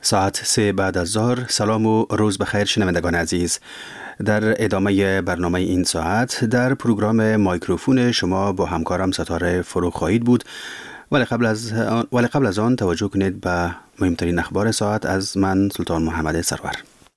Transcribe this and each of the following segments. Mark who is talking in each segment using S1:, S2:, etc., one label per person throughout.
S1: ساعت 3 بعد از ظهر. سلام و روز بخیر شنوندگان عزیز. در ادامه برنامه این ساعت در پروگرام مایکروفون شما با همکارم ستاره فروغ خواهید بود، ولی قبل از آن توجه کنید به مهمترین اخبار ساعت از من سلطان محمد سرور.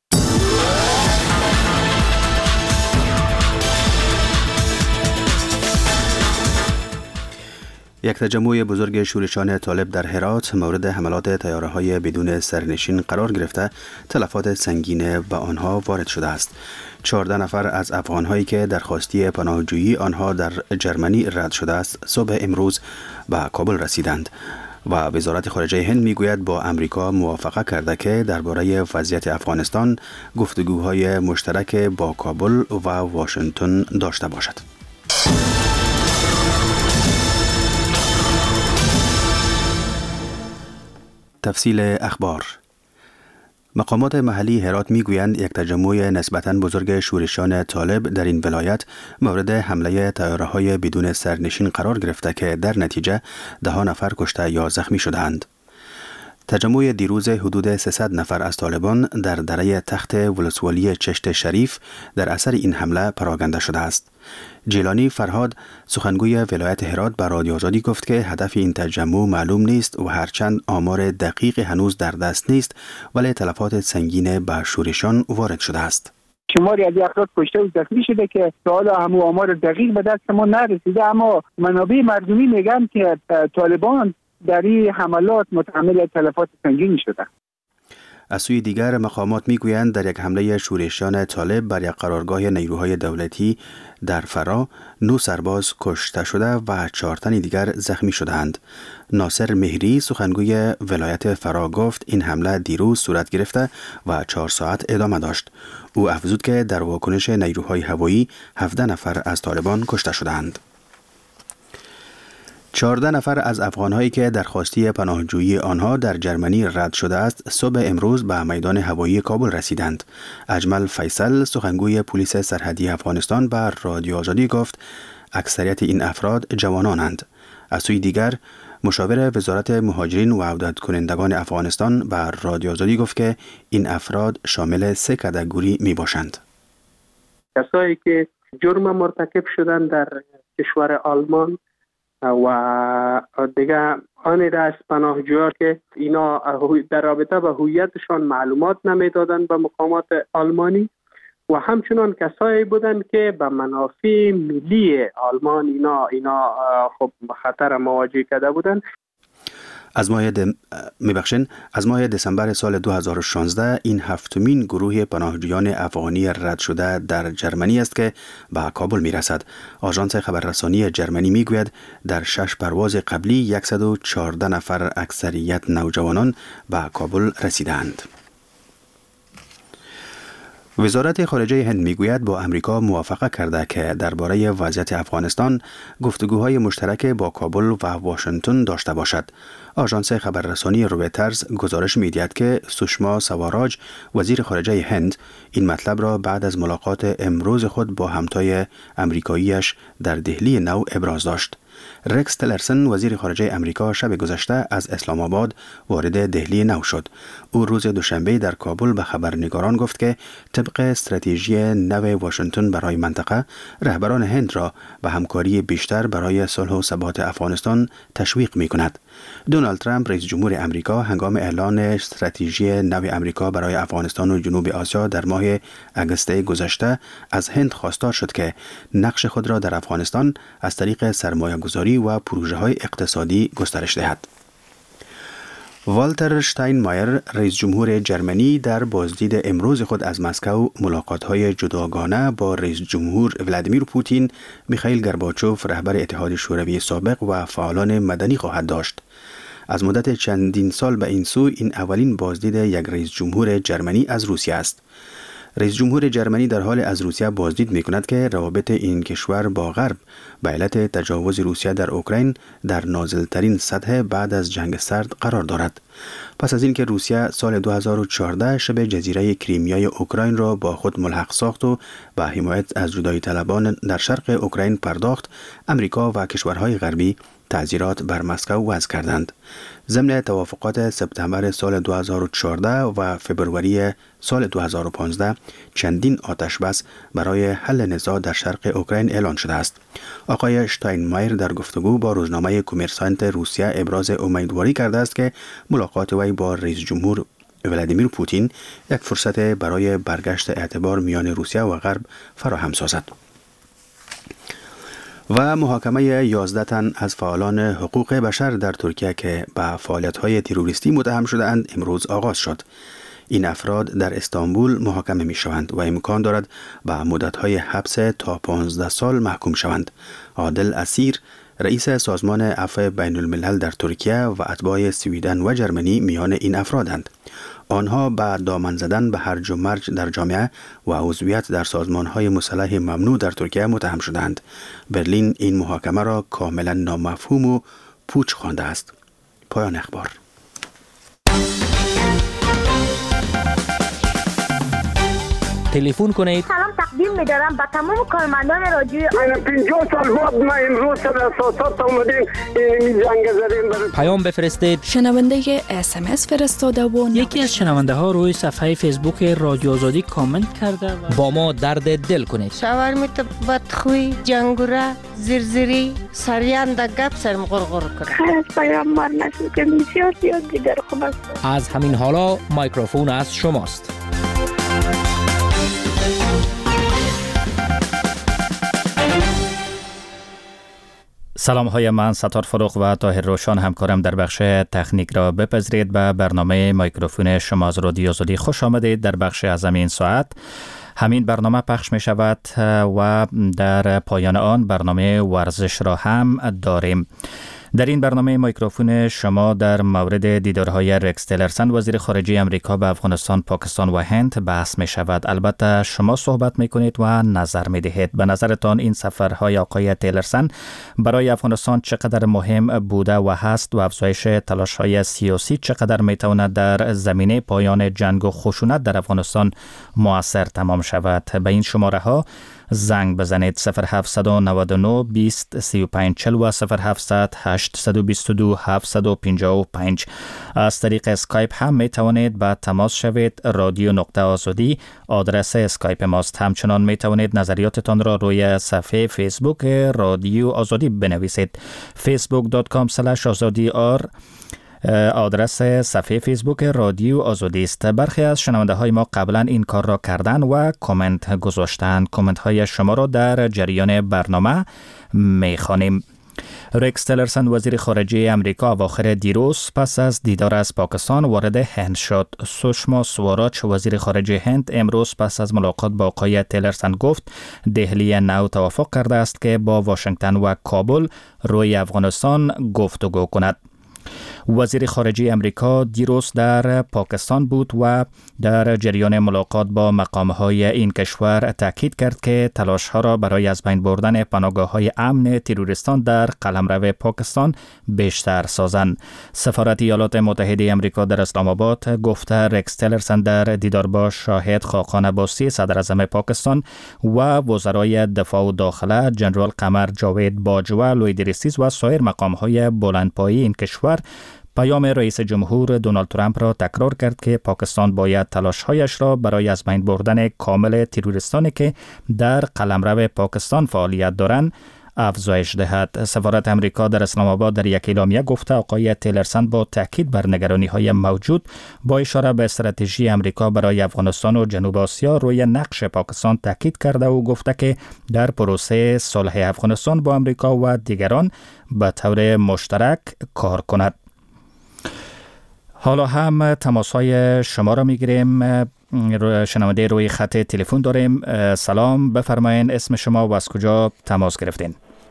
S1: یک تجمع بزرگ شورشان طالب در هرات مورد حملات طیاره‌های بدون سرنشین قرار گرفته تلفات سنگین به آنها وارد شده است. 14 نفر از افغان‌هایی که درخواستی پناهجویی آنها در جرمنی رد شده است صبح امروز به کابل رسیدند و وزارت خارجه هند میگوید با امریکا موافقه کرده که درباره وضعیت افغانستان گفتگوهای مشترک با کابل و واشنگتن داشته باشد. تفصیل اخبار. مقامات محلی هرات میگویند یک تجمع نسبتاً بزرگ شورشان طالب در این ولایت مورد حمله طیاره‌های بدون سرنشین قرار گرفته که در نتیجه 10 نفر کشته یا زخمی شدند. تجمع دیروز حدود 300 نفر از طالبان در دره تخت ولسوالی چشت شریف در اثر این حمله پراکنده شده است. جیلانی فرهاد سخنگوی ولایت هرات به رادیو آزادی گفت که هدف این تجمع معلوم نیست و هرچند آمار دقیق هنوز در دست نیست، ولی تلفات سنگین به شورشان وارد شده است.
S2: شماری از افراد کشته و زخمی شده که تا حالا همو آمار دقیق به دست ما نرسیده، اما منابع مردمی میگن که طالبان در این حملات متحمل تلفات سنگین شده.
S1: از سوی دیگر مقامات میگویند در یک حمله شورشیان طالب بر یک قرارگاه نیروهای دولتی در فرا 9 سرباز کشته شده و 4 تن دیگر زخمی شدند. ناصر مهری سخنگوی ولایت فرا گفت این حمله دیروز صورت گرفته و 4 ساعت ادامه داشت. او افزود که در واکنش نیروهای هوایی 17 نفر از طالبان کشته شدند. 14 نفر از افغان‌هایی که درخواستی پناهجویی آنها در جرمنی رد شده است صبح امروز به میدان هوایی کابل رسیدند. اجمل فیصل سخنگوی پلیس سرحدی افغانستان به رادیو آزادی گفت اکثریت این افراد جوانانند. از سوی دیگر مشاور وزارت مهاجرین و عودت کنندگان افغانستان به رادیو آزادی گفت که این افراد شامل 3 کاتگوری می باشند.
S3: کسایی که جرم مرتکب شدند در کشور آلمان و دیگه آن از پناهجویان که اینا در رابطه با هویتشان معلومات نمیدادند به مقامات آلمانی و همچنان کسایی بودند که به منافع ملی آلمان اینا خب خطر مواجه کرده بودند.
S1: از ماه دسامبر سال 2016 این 7مین گروه پناهجویان افغانی رد شده در جرمنی است که به کابل می رسد. آژانس خبررسانی جرمنی می گوید در 6 پرواز قبلی 114 نفر اکثریت نوجوانان به کابل رسیدند. وزارت خارجه هند میگوید با امریکا موافقه کرده که درباره وضعیت افغانستان گفتگوهای مشترک با کابل و واشنگتن داشته باشد. آژانس خبررسانی رویترز گزارش می‌دهد که سوشما سواراج وزیر خارجه هند این مطلب را بعد از ملاقات امروز خود با همتای امریکاییش در دهلی نو ابراز داشت. رکس تلرسن وزیر خارجه امریکا شب گذشته از اسلام آباد وارد دهلی نو شد. او روز دوشنبه در کابل به خبرنگاران گفت که طبق استراتژی نو واشنگتن برای منطقه، رهبران هند را به همکاری بیشتر برای صلح و ثبات افغانستان تشویق می‌کند. دونالد ترامپ رئیس جمهور امریکا هنگام اعلان استراتژی نو امریکا برای افغانستان و جنوب آسیا در ماه اگست گذشته از هند خواستار شد که نقش خود را در افغانستان از طریق سرمایه‌گذاری و پروژه‌های اقتصادی گسترش دهد. والتر شتاینمایر رئیس جمهور جرمنی در بازدید امروز خود از مسکو ملاقات‌های جداگانه با رئیس جمهور ولادیمیر پوتین، میخائیل گورباچوف رهبر اتحاد شوروی سابق و فعالان مدنی خواهد داشت. از مدت چندین سال به این سو این اولین بازدید یک رئیس جمهور جرمنی از روسیه است. رئیس جمهور جرمنی در حال از روسیه بازدید می‌کند که روابط این کشور با غرب به علت تجاوز روسیه در اوکراین در نازل‌ترین سطح بعد از جنگ سرد قرار دارد. پس از اینکه روسیه سال 2014 شبه جزیره کریمیای اوکراین را با خود ملحق ساخت و به حمایت از جدایی طلبان در شرق اوکراین پرداخت، امریکا و کشورهای غربی تعزیرات بر مسکو وضع کردند. ضمن توافقات سپتامبر سال 2014 و فبروری سال 2015 چندین آتش بس برای حل نزاع در شرق اوکراین اعلان شده است. آقای شتاینمایر در گفتگو با روزنامه کومرسانت روسیه ابراز امیدواری کرده است که ملاقات وی با رئیس جمهور ولادیمیر پوتین یک فرصت برای برگشت اعتبار میان روسیه و غرب فراهم سازد. و محاکمه 11 تن از فعالان حقوق بشر در ترکیه که به فعالیت‌های تروریستی متهم شده‌اند امروز آغاز شد. این افراد در استانبول محاکمه می‌شوند و امکان دارد به مدت‌های حبس تا 15 سال محکوم شوند. عادل اسیر، رئیس سازمان عفو بین الملل در ترکیه و اتباع سویدن و جرمنی میان این افرادند. آنها به دامن زدن به هرج و مرج در جامعه و عضویت در سازمان‌های مسلح ممنوع در ترکیه متهم شدند. برلین این محاکمه را کاملا نامفهوم و پوچ خوانده است. پایان اخبار.
S4: تلفن کنید.
S5: سلام تقدیم می‌دارم به تمام کارمندان رادیو.
S3: 50 سال بعد ما امروز سر اساسات اومدیم این جنگ زدیم.
S4: پیام بفرستید.
S6: شنونده SMS فرستاده و
S7: یکی از شنونده ها روی صفحه فیسبوک رادیو آزادی کامنت کرده و
S4: با ما درد دل کنید.
S8: شاورمیت بدخوی، جنگوره، زرزری، سریان در گپ سرم غرغر کرد.
S5: خیلی از پیام مار نشد که بسیار زیاد دیگر خوب است.
S4: از همین حالا میکروفون از شماست.
S7: سلام های من ستار فروغ و طاهر روشان همکارم در بخش تکنیک را بپذیرید. به برنامه میکروفون شما از رادیو آزادی خوش آمدید. در بخش از همین ساعت همین برنامه پخش می شود و در پایان آن برنامه ورزش را هم داریم. در این برنامه میکروفون شما در مورد دیدارهای رکس تیلرسن وزیر خارجه امریکا به افغانستان، پاکستان و هند بحث می شود. البته شما صحبت می کنید و نظر می دهید. به نظرتان این سفرهای آقای تیلرسن برای افغانستان چقدر مهم بوده و هست و افزایش تلاش‌های سیاسی چقدر می تواند در زمینه پایان جنگ و خشونت در افغانستان مؤثر تمام شود؟ به این شماره ها زنگ بزنید 0799 20 35 40 و 0700 822 755. از طریق اسکایپ هم می توانید با تماس شوید. رادیو نقطه آزادی آدرس اسکایپ ماست. همچنان می توانید نظریاتتان را روی صفحه فیسبوک رادیو آزادی بنویسید. facebook.com/azadi آدرس صفحه فیسبوک رادیو آزادی است. برخی از شنونده های ما قبلا این کار را کردن و کامنت گذاشتند. کامنت های شما را در جریان برنامه می خوانیم. رکس تیلرسن وزیر خارجه امریکا اواخر دیروز پس از دیدار از پاکستان وارد هند شد. سوشما سواراچ وزیر خارجه هند امروز پس از ملاقات با آقای تیلرسن گفت دهلی نو توافق کرده است که با واشنگتن و کابل روی افغانستان گفتگو کند. وزیر خارجه امریکا دیروز در پاکستان بود و در جریان ملاقات با مقام‌های این کشور تاکید کرد که تلاش‌ها را برای از بین بردن پناهگاه‌های امن تروریستان در قلمرو پاکستان بیشتر سازند. سفارت ایالات متحده امریکا در اسلام آباد گفته رکس تیلرسن در دیدار با شاهد خاقان عباسی صدر اعظم پاکستان و وزرای دفاع و داخله جنرال قمر جاوید باجوا، لوید ریسیز و سایر مقام‌های بلندپایه این کشور پیام رئیس جمهور دونالد ترامپ را تکرار کرد که پاکستان باید تلاش‌هایش را برای از بین بردن کامل تروریستانی که در قلمرو پاکستان فعالیت دارند افزایش دهد. سفارت امریکا در اسلام آباد در یک اعلامیه گفته آقای تیلرسن با تاکید بر نگرانی‌های موجود با اشاره به استراتژی امریکا برای افغانستان و جنوب آسیا روی نقش پاکستان تاکید کرده و گفته که در پروسه صلح افغانستان با امریکا و دیگران به طور مشترک کار کند. حالا هم تماس‌های شما را می‌گیریم. شنونده روی خط تلفن داریم. سلام، بفرمایید اسم شما و از کجا تماس گرفتین؟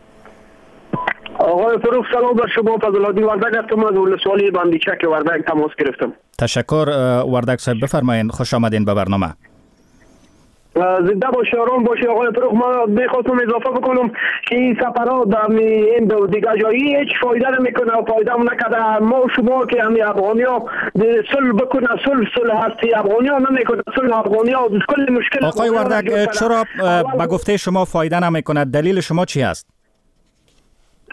S3: آقای فروغ سلام بر شما. فضل‌الدین وردک هستم از ولسوالی باندیچک وردک تماس گرفتم.
S7: تشکر وردک صاحب، بفرمایید، خوش آمدین به برنامه.
S3: زنده باشی، آرام باشی آقای فروغ. ما بخواستم اضافه بکنم که این سفرها در این دو دیگه جایی هیچ فایده نمیکنه و فایده هم نکرده. ما شما که همین افغانیا صلح بکنه، صلح هستی افغانیا نمیکنه، صلح افغانیا کل مشکل.
S7: آقای وردک چرا به گفته شما فایده نمیکنه؟ دلیل شما چی است؟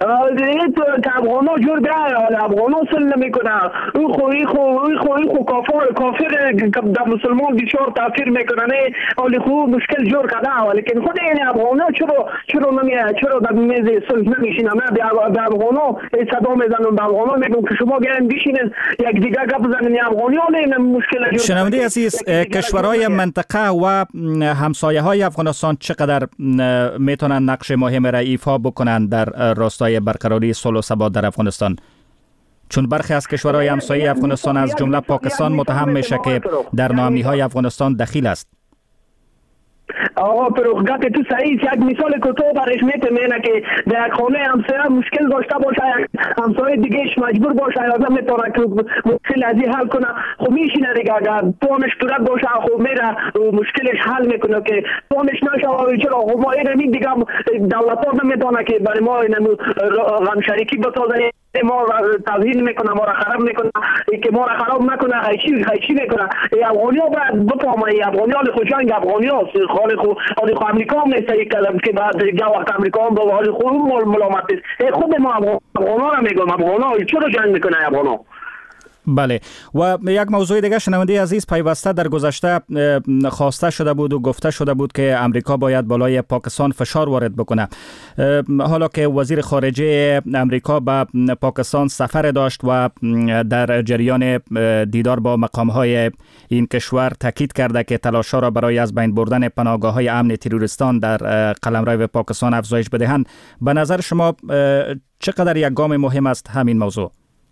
S9: که افغانا جور بیای افغانا سل نمیکنه او خو کافر در مسلمان بسیار تاثیر میکنه نه ولی خو مشکل جور کرده ولیکن خود این افغانا چرا نمیاد چرا در میز صلح نمیشینه من به افغانا صدا میزنم به افغانا میگم که شما بیاین بشینید یک دیگه گپ بزنین افغانی ها مشکل جور.
S7: شنونده عزیز کشورهای منطقه و همسایه های افغانستان چقدر میتونن نقش مهم را ایفا بکنن در راستای برقراری صلح و ثبات در افغانستان؟ چون برخی از کشورهای همسایه افغانستان از جمله پاکستان متهم میشه که در ناامنی‌های افغانستان دخیل است.
S9: آقا پروخگات تو صحیح یک مثال کوتاه برش میتونه که در یک خانه همسایه مشکل داشته باشه همسایه دیگهش مجبور باشه یا میتونه که مشکل از حل کنه خب میشینه دیگه اگر تو همش قدرت باشه خب میره مشکلش حل میکنه که تو همش نشه چرا خب ما این دیگه دولت ها نمیتونه که برای ما غم شریکی بسازه ما تضییع میکنه ما را خراب میکنه که ما را خراب نکنه هیچی میکنه افغانی ها باید بفهمه افغانی ها خود جنگ افغانی ها خالی خو امریکا هم نیست که بعد دیگه وقت امریکا هم به حالی خود ملامت نیست خود ما افغان ها را میگم افغان ها چرا جنگ میکنه افغان ها.
S7: بله و یک موضوع دیگه شنونده عزیز پیوسته در گذشته خواسته شده بود و گفته شده بود که امریکا باید بالای پاکستان فشار وارد بکنه. حالا که وزیر خارجه امریکا به پاکستان سفر داشت و در جریان دیدار با مقامهای این کشور تاکید کرده که تلاش‌ها را برای از بین بردن پناهگاه‌های امن تروریستان در قلمرو پاکستان افزایش بدهند، به نظر شما چقدر یک گام مهم است همین موضوع؟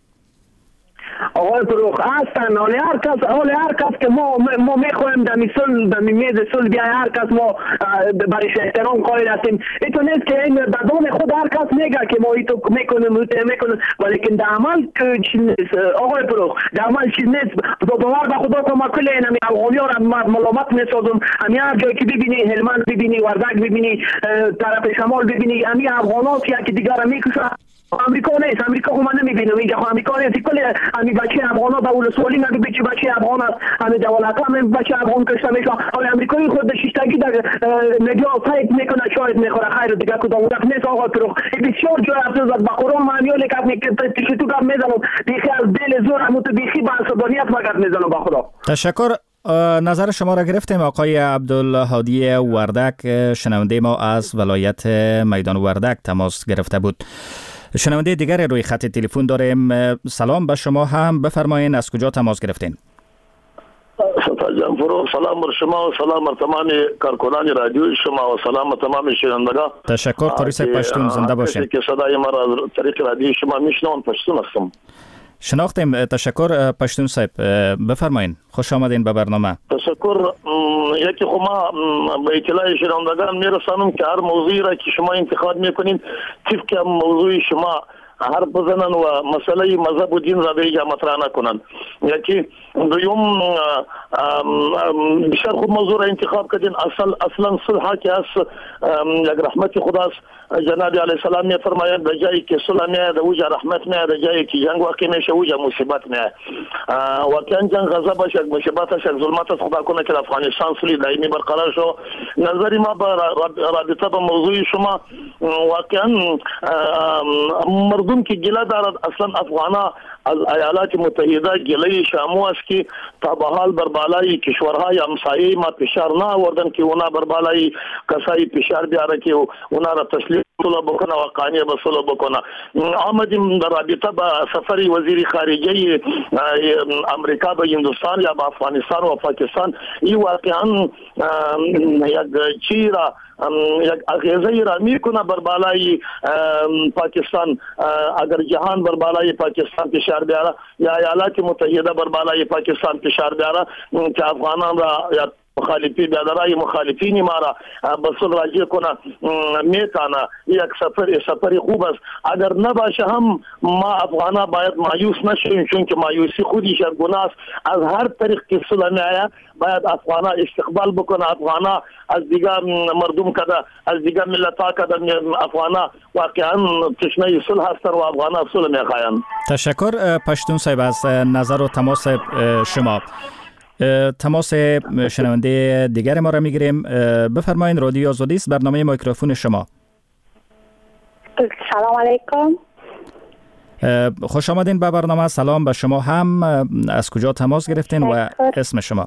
S9: آقای فروخ هستن هر کس که ما میخوایم در میز صلح بیای هر کس ما برایش احترام قائل هستیم. اینطور نیست که این در دام خود هر کس میگه که ما اینطور میکنیم ولیکن در عمل چیز نیست آقای فروخ در عمل چیز نیست. باور به خدا که ما کل این افغانی ها را ملامت میسازم همی هر جایی که ببینی هلمند ببینی وردک ببینی طرف شمال ببینی همی افغان ها که دیگر را میکشن امریکا نیست. امریکا هم من نمیبینم اینجا امریکا نیست. کل همین بچه افغان ها به ولسوالی نگه چه بچه افغان است همین دولت ها همین بچه افغان کشته میشه حالا امریکایی خود شیشتگی در مدیا تایپ میکنه شاید میخوره خیر دیگه کدام وقت نیست. آقا فروخ بسیار جای افزود به قرآن معنیاله که تشتو گپ میزنم بیخی از دل زور همون تو بیخی به عصبانیت مگرد میزنم به خدا.
S7: تشکر. نظر شما را گرفتیم. آقای عبدالهادی وردک شنونده ما از ولایت میدان وردک تماس گرفته بود. شنونده دیگر روی خط تلفن داریم. سلام به شما هم، بفرمایید از کجا تماس گرفتین؟
S10: سلام بر شما و سلام بر تمام کارکنان رادیو شما و سلام تمام شنوندگان.
S7: تشکر. قاری صاحب پشتون زنده باشین.
S10: که صدای ما را از طریق رادیو شما میشنون پشتون هستم.
S7: شناختیم. تشکر پشتون صاحب، بفرمایید. خوش آمدین به برنامه.
S10: تشکر. یکی خو ما به اطلاع شنوندگان میرسانم که هر موضوعی را که شما انتخاب میکنین طبق موضوع شما حرف بزنن و مسئله مذهب و دین را به اینجا مطرح نکنن. یکی دوم بیشتر خود موضوع را انتخاب کردین اصلا صلح که است یک رحمت خداست. جناب علیه السلام می فرماید در جایی که صلح میاد اوجا رحمت میاد، در جایی که جنگ واقع میشه اوجا مصیبت میاد. واقعا جنگ غضب است، مصیبت است، ظلمت است. خدا کنه که افغانستان صلح دائمی برقرار شو. نظری ما با رابطه با موضوع شما واقعا مردم که گله دارد اصلا افغانا از ایالات متحده گله شامو است که تا به حال بر بالای کشورهای همسایه ما فشار نه آوردن که اونا بر بالای کسایی فشار بیاره که اونا را تسلیم صلح بکنه و قانع به صلح بکنه. آمدیم در رابطه با سفر وزیر خارجه امریکا به هندوستان یا به افغانستان و پاکستان این واقعا یک چی را یک اغیزه را میکنه بر بالای پاکستان. اگر جهان بر بالای پاکستان فشار بیاره یا ایالات متحده بر بالای پاکستان فشار بیاره که افغانان را یا مخالفی بیادرای مخالفین ما را به صلح راجع کنه میتانه. یک سفر خوب است. اگر نباشه هم ما افغانا باید مایوس نشیم، چون که مایوسی خودش گناه است. از هر طریق که صلح میآید باید افغانا استقبال بکنه. افغانا از دیگر مردم کده از دیگر ملت ها کده افغانا واقعا تشنه صلح هستن و افغانا صلح میخواین.
S7: تشکر پشتون صاحب از نظر و تماس شما. تماس شنونده دیگر ما را میگیریم. بفرمایید. رادیو آزادی است، برنامه میکروفون شما.
S5: سلام علیکم.
S7: خوش آمدین به برنامه. سلام به شما هم. از کجا تماس گرفتین و اسم شما؟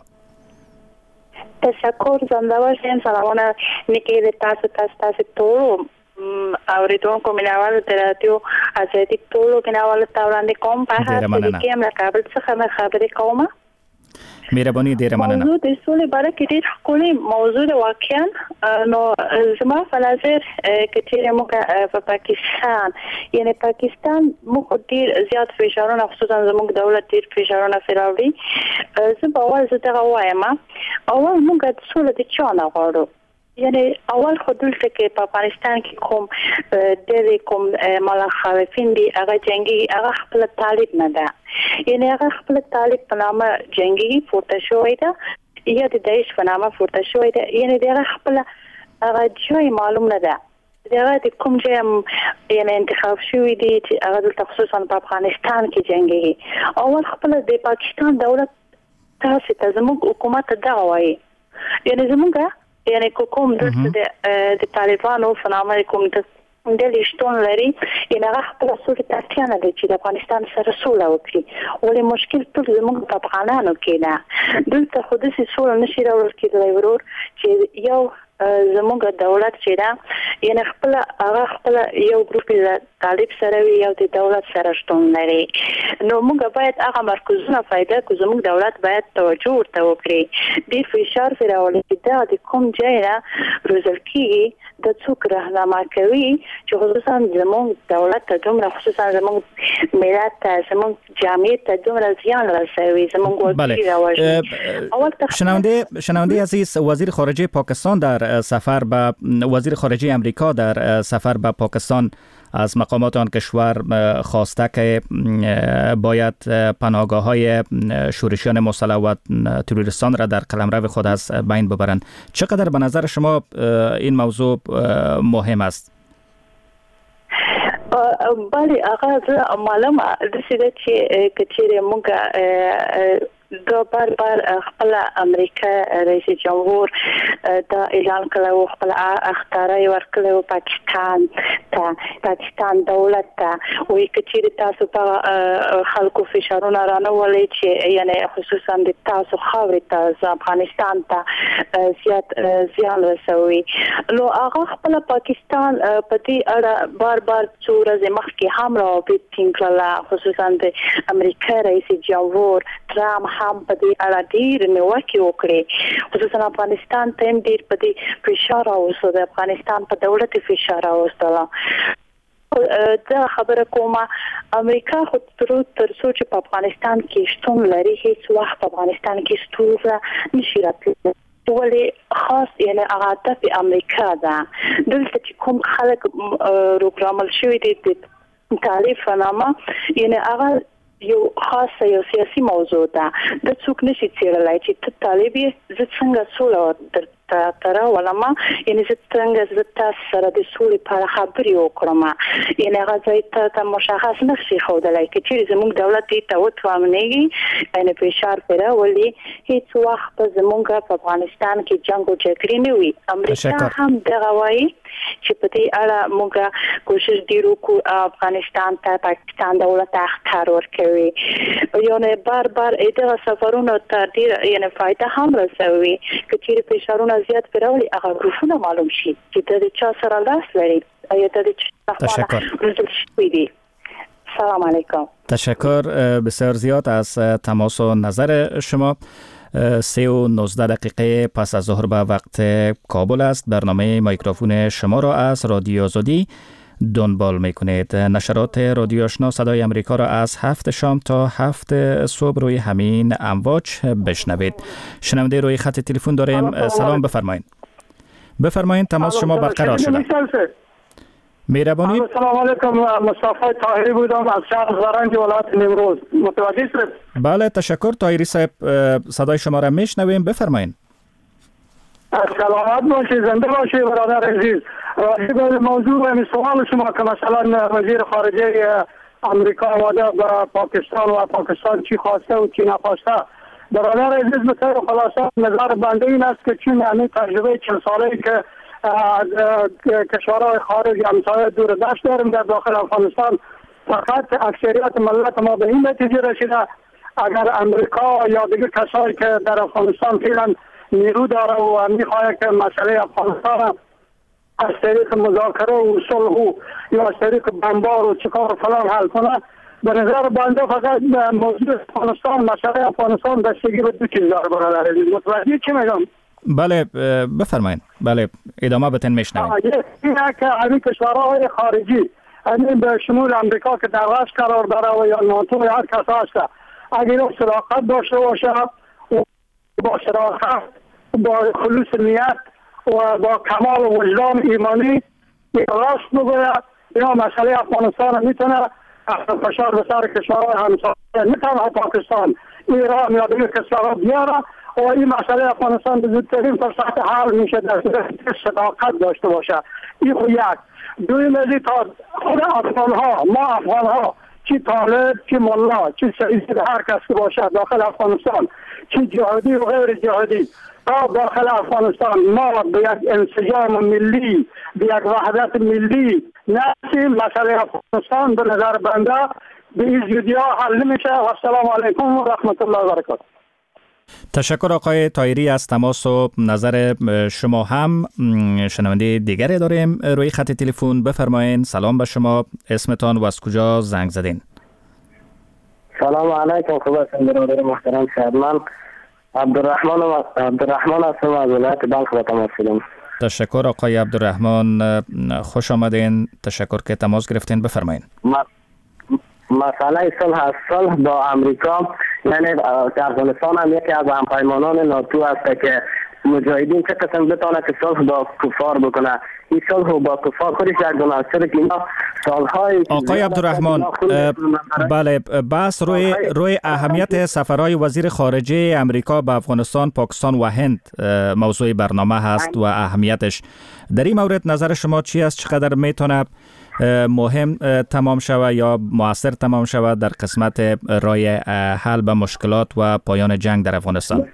S5: تشکر، زنده باشین. سلامونه نیکی تاسو ټولو اوریدونکو مینوالو د رادیو آزادي ټولو مینوالو ته وړاندې کوم. په هر څه کې هم له کابل څخه خبرې کوم.
S7: مهرباني ډیره مننه.
S5: موضوع د سولې باره کې ډېر ښکلی موضوع ده واقعا. نو زما په نظر که چیرې موږ په پاکستان یعنی پاکستان موږ ډېر زیات فشارونه خصوصا زموږ دولت ډېر فشارونه راوړي. زه به اول دغه وایم، اول موږ د سولې د چا نه غواړو. یعنی اول خو دلته کې په افغانستان کې کوم مخالفین دي هغه جنگي هغه خپل طالب نه ده. یعنی هغه خپل طالب په نامه جنگي پورته شوی ده یا د داعش په نامه پورته شوی ده. یعنی دغه خپل هغه ځای معلوم نه ده. دغه د کوم ځای یعنی انتخاب شوی دی چې هغه دلته خصوصا په افغانستان کې جنگي. اول خپل د پاکستان دولت تاسو ته زموږ حکومت دغه وایي. یعنی زموږ یعنی کوم د طالبانو په نامه کوم د لشتون لري یعنی هغه خپل سولې ته اړتیا نه لري چې د افغانستان سره سوله وکړي. ولې مشکل ټول زموږ په افغانانو کې ده. دلته خو داسې سوله نشي راوړل کېدلی ورور چې یو زموږ دولت چې ده یعنی خپل هغه خپل یو ګروپ د طالب سره وي یو د دولت سره شتون لري. نو موږ باید هغه مرکزونه پیدا کړو. زموږ دولت باید توجه ورته وکړي. ډېر فشار پرې راوړي چې دا د کوم ځای نه روزل کېږي د څوک راهنما کوي چې خصوصا زموږ دولت ته دومره خصوصا زموږ ملت ته زموږ جامعه ته دومره زیان رسوي. زموږ
S7: شنونده عزیز، وزیر خارجه پاکستان در سفر به وزیر خارجه امریکا در سفر به پاکستان از مقامات آن کشور خواسته که باید پناهگاه‌های شورشیان مسلح و تروریستان را در قلمرو خود از بین ببرند. چقدر به نظر شما این موضوع مهم است؟
S5: بله هغه معلومه ده چې کچېره موږ دا بار خپل امریکا رئیس جمهور دا اعلان کړو خپل اختیاري ورکړو پاکستان دولت ته وی کچېره تاسو په خلکو فشارونه رانولې چې یعنی خصوصا د تاسو خاورې ته افغانستان ته زیات زیان رسوي. نو هغه خپل پاکستان په دې اړه بار څو ورځې مخکې هم راوبېت ټینګله خصوصا د امریکا رئیس جمهور ترامپ هم په دې اړه ډېر نیوکې وکړې. خصوصا افغانستان ته هم ډېر په دې فشار راوستو. د افغانستان په دولت فشار راوستله. دا خبره کومه امریکا خو تر څو چې په افغانستان کې شتون لري هیڅ وخت په افغانستان کې ستونزه نشي راتللی. ولې خاص یعنی هدف امریکا ده. دلته چې کوم خلک روګرامل شوي دي د طالب په نامه یعنی هغه یو خاصه یو سیاسي موضوع ده. د څوک نشي څېړلی چې ته طالب یې زه څنګه سوله تر ولما یعنی زه څنګه تاسو سره د سولې په اړه خبرې وکړم. یعنی هغه ځای ته مشخص نشي ښودلی که چېرې زموږ دولت دې ته وتوانېږي یعنی فشار پرې راولي هېڅ وخت به زموږ په افغانستان کې جنګ او جګړې نه وي. امریکا هم دغه وایي چې په دې اړه موږ کوشش ډېر وکړو افغانستان ته پاکستان دولت ته اختیار ورکوي. یعنی بار دغه سفرونه ته ډېر یعنی فایده هم رسوي. که چېرې فشارونه زیات پرې راولي هغه ګروپونه معلوم شي چې د چا سره لاس لري یا د چا. سلام علیکم.
S7: تشکر بسیار زیاد از تماس و نظر شما. 3:19 دقیقه پس از ظهر به وقت کابل است. برنامه مایکروفون شما را از رادیو آزادی دنبال میکنید. نشرات رادیو آشنا صدای امریکا را از 7 شام تا 7 صبح روی همین امواج بشنوید. شنونده روی خط تلفن داریم. سلام بفرمایید تماس شما برقرار شده. مهربانی.
S9: سلام علیکم. مصطفی طاهری بودم از شهر زرنج ولایت نیمروز. متوجه شدید؟
S7: بله تشکر طاهری صاحب، صدای شما را میشنویم. بفرمایید.
S9: سلامت باشید، زنده باشید برادر عزیز. راجع به موضوع سوال شما که مثلا وزیر خارجه امریکا آمده به پاکستان و پاکستان چی خواسته و چی نخواسته، برادر عزیز به طور خلاصه نظر بنده این است که چون همین تجربه 40 ساله‌ای که از کشورهای خارج همسایه دور دست داریم در داخل افغانستان. فقط اکثریت ملت ما به این نتیجه رسیده اگر امریکا یا دیگر کسایی که در افغانستان فعلا نیرو داره و میخواد که مسئله افغانستان از طریق مذاکره و صلح یا از طریق بمبار و چکار فلان حل کنه، به نظر بنده فقط موضوع افغانستان، مسئله افغانستان بستگی به دو چیز داره برادر عزیز. متوجه چی میگم؟
S7: بله بفرمایید. بله ادامه بتن میشنویم.
S9: اینه که همین کشورهای خارجی همین به شمول امریکا که در رأس قرار داره و یا ناتو یا هر کس هست، اگر صداقت داشته باشه و با صداقت با خلوص نیت و با کمال وجدان ایمانی راست بگوید، یا مسئله افغانستان میتونه فشار به سر کشورهای همسایه نه تنها پاکستان، ایران یا دیگر کشورها بیاره و این مسئله افغانستان به زودترین فرصت حل میشه در صورتی صداقت داشته باشه. این خو یک. دویم ازی تا خود افغانها، ما افغانها، چی طالب، چی ملا، چی سعیدی، هر کس که باشه داخل افغانستان، چی جهادی و غیر جهادی، تا داخل افغانستان ما به یک انسجام ملی، به یک وحدت ملی نسیم، مسئله افغانستان به نظر بنده به این زودی ها حل نمیشه. و السلام علیکم و رحمت الله و برکاته.
S7: تشکر آقای طاهری از تماس و نظر شما. هم شنونده دیگری داریم روی خط تلفن. بفرمایید. سلام به شما، اسمتان و از کجا زنگ زدین؟
S11: سلام علیکم. خوب هستم برادر محترم صاحب. من عبدالرحمن هستم از ولایت بلخ با تماس شدم.
S7: تشکر آقای عبدالرحمن، خوش آمدین. تشکر که تماس گرفتین. بفرمایید.
S11: مسئله صلح با امریکا، یعنی افغانستان هم یکی از همپیمانان ناتو است که مجاهدین چه قسم بتونه که صلح با کفار بکنه. این صلح با کفار خودش یک گناهکار که اینا سالهای
S7: آقای عبدالرحمن، بله، بحث روی اهمیت سفرهای وزیر خارجه امریکا به افغانستان، پاکستان و هند موضوع برنامه هست و اهمیتش. در این مورد نظر شما چی است؟ چقدر میتونه مهم تمام شود یا مؤثر تمام شود در قسمت رای حل به مشکلات و پایان جنگ در افغانستان؟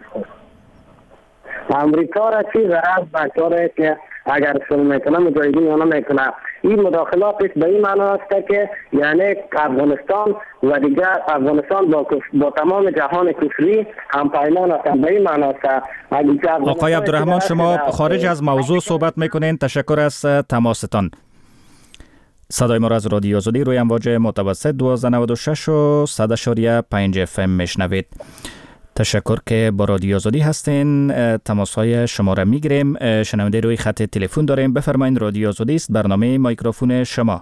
S11: امریکا را چی غرض بکاره که اگر صلح میکنه مجاهدین یا نمیکنه. این مداخلاتش به این معنی است که یعنی افغانستان و دیگر افغانستان با تمام جهان کفری هم پیمان است. به این معنی است.
S7: آقای عبدالرحمن، شما خارج از موضوع صحبت میکنین. تشکر از تماستان. صدای ما را از رادیو آزادی روی امواج متوسط 1296 و 100.5 FM میشنوید. تشکر که با رادیو آزادی هستین. تماس‌های شما را میگیریم. شنونده روی خط تلفن داریم. بفرمایید. رادیو آزادی است، برنامه میکروفون شما.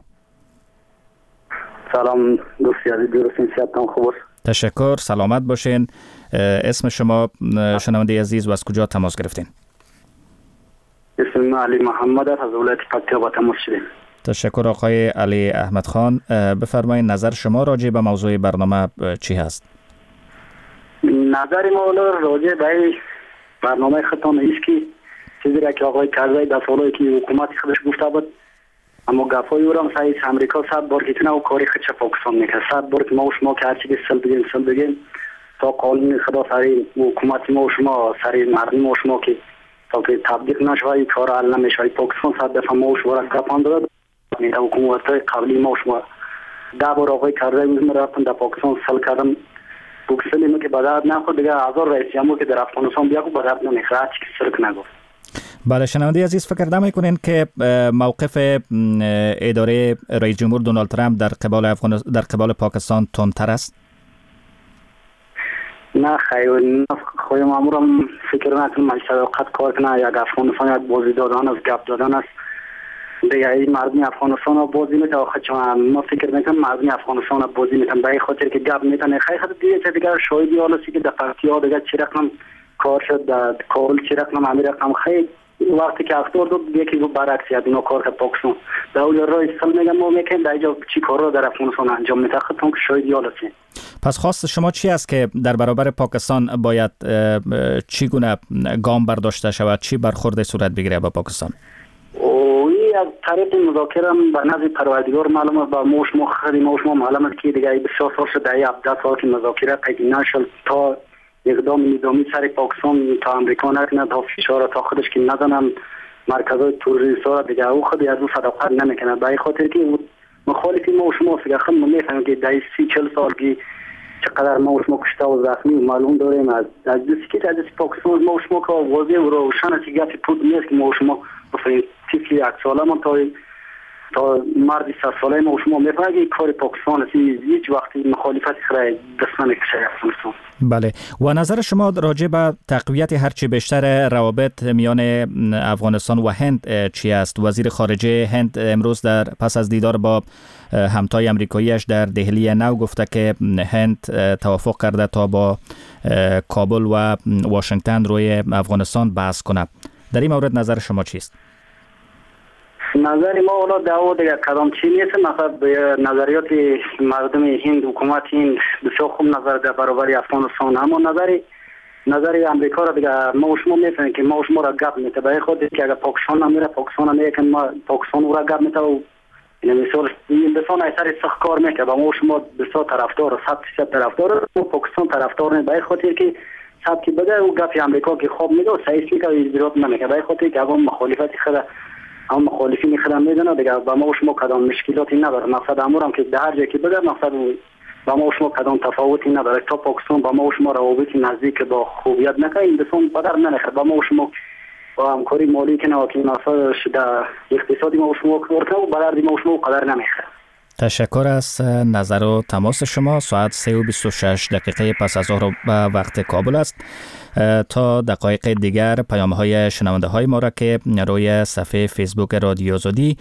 S12: سلام دوستی عزیز، درستین؟ صحتتان خوب است؟
S7: تشکر، سلامت باشین. اسم شما شنونده عزیز و از کجا تماس گرفتین؟
S12: اسم من علی محمد است، از ولایت پکتیا با تماس شدیم.
S7: تشکر آقای علی احمد خان. بفرمایید نظر شما راجع به موضوع برنامه چی هست؟
S12: نظر ما راجع به برنامه خودتان است که چیزی را که آقای کرزی در سالایی که حکومت خودش گفته بود، اما گفای او را سعی امریکا 100 بار که او کاری خودش پاکستان میکنه. 100 بار که ما و شما که هرچی که سل بگیم تا قانون خدا سری حکومت ما و شما سری مردم ما و شما که تا که تطبیق نشوه کار حل نمیشه. پاکستان 100 دفعه ما و شما را گپان داد. حکومت قبلی ما و شما 10 بار آقای کرزی روز رفتن در پاکستان سل کردم. بوکسلی که بدرد نخود دیگه هزار رئیس جمهور که در افغانستان بیا کو بدرد نمیخواد چی که سرک نگفت.
S7: بله، شنونده عزیز، فکر نمی‌کنین که موقف اداره رئیس جمهور دونالد ترامپ در قبال پاکستان تندتر است؟
S12: نه خیر، خواهی مامورم فکر نکنم مجلس قد کار کنه. یک افغانستان یک بازی دادن است، گپ دادن است. دیگه این مردم افغانستان ها بازی میتونه. آخه چون ما فکر میکنم مردم افغانستان ها بازی میتونه به این خاطر که گپ میتونه. خیلی خیلی دیگه چه دیگه شاهدی حالا سی که در پکتیا دیگه چی رقم کار شد، در کابل چی رقم امیر رقم خیلی وقتی که اختار داد یکی گفت برعکس اینا کار که پاکستان در اول راه سال میگم ما میکنیم در اینجا چی کار رو در افغانستان انجام میده. خودتون که شاهدی حالا سی.
S7: پس خواست شما چی است که در برابر پاکستان باید چی گونه گام برداشته شود، چی برخورد صورت بگیره با پاکستان؟
S12: از طریق مذاکره به نزد پروردگار معلومه، با موش معلومه که دیگه بسیار سال شده 17 سال که مذاکره قید نشد تا اقدام نظامی سر پاکستان تا امریکا نکنه، تا فشار تا خودش که نزنن مرکزهای توریستی را دیگه او خود از او صداقت نمیکنه. به این خاطر که مخالفی ما و شما فکر خود میفهمیم که در 30-40 سال که چقدر ما و شما کشته و زخمی و معلوم داریم از دستی که از پاکستان ما و شما که واضح و روشن است که گپ پود نیست که ما و شما بفرین طفل 1 ساله من تا مرد 100 ساله ما و شما میفهمیم که کار پاکستان است. هیچ وقتی مخالفت خرای دست نمیکشه افغانستان.
S7: بله و نظر شما راجع به تقویت هرچی بیشتر روابط میان افغانستان و هند چی است؟ وزیر خارجه هند امروز در پس از دیدار با همتای امریکاییش در دهلی نو گفته که هند توافق کرده تا با کابل و واشنگتن روی افغانستان بحث کنه. در این مورد نظر شما چیست؟
S12: نظر ما اولا دعوا دیگه کدام چی نیست. مثلا نظریات مردم هند حکومت هند بسیار خوب نظر در برابر افغانستان، اما نظر امریکا را دیگه ما و شما میفهمیم که ما و شما را گپ میته. به خاطر که اگر پاکستان نمیره پاکستان میگه که ما پاکستان را گپ میته و این مثال بسیار اثر سخت کار میکنه. با ما و شما بسیار طرفدار 100% طرفدار و پاکستان طرفدار نه. به خاطر که صد که بده و گپ امریکا که خوب میگه صحیح میگه اجرات نمیکنه. به خاطر که اون مخالفت خود اما مخالفین خودم میدونن دیگه با ما و شما کدام مشکلاتی نداره. مقصد امورم که در هر جایی که بده مقصد با ما و شما کدام تفاوتی نداره. تا پاکستان با ما و شما روابط نزدیک با خوبیت نکنیم بسون بدر ننخه. با ما و شما با همکاری مالی که نه که مثلا شده اقتصادی ما و شما کار کنه و بدر ما و شما قدر نمیخه.
S7: تشکر از نظر و تماس شما. ساعت 3:26 پس از ظهر وقت کابل است. تا دقایق دیگر پیام‌های شنونده های ما را که روی صفحه فیسبوک رادیو آزادی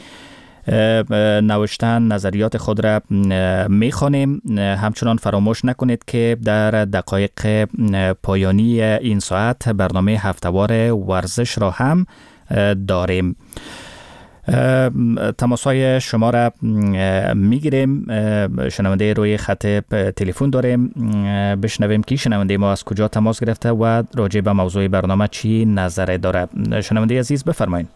S7: نوشتن نظریات خود را می‌خوانیم. همچنان فراموش نکنید که در دقایق پایانی این ساعت برنامه هفته‌وار ورزش را هم داریم. تماس‌های شما را میگیریم. شنونده روی خط تلفن داریم. بشنویم که شنونده ما از کجا تماس گرفته و راجع به موضوع برنامه چی نظر داره. شنونده عزیز بفرمایید.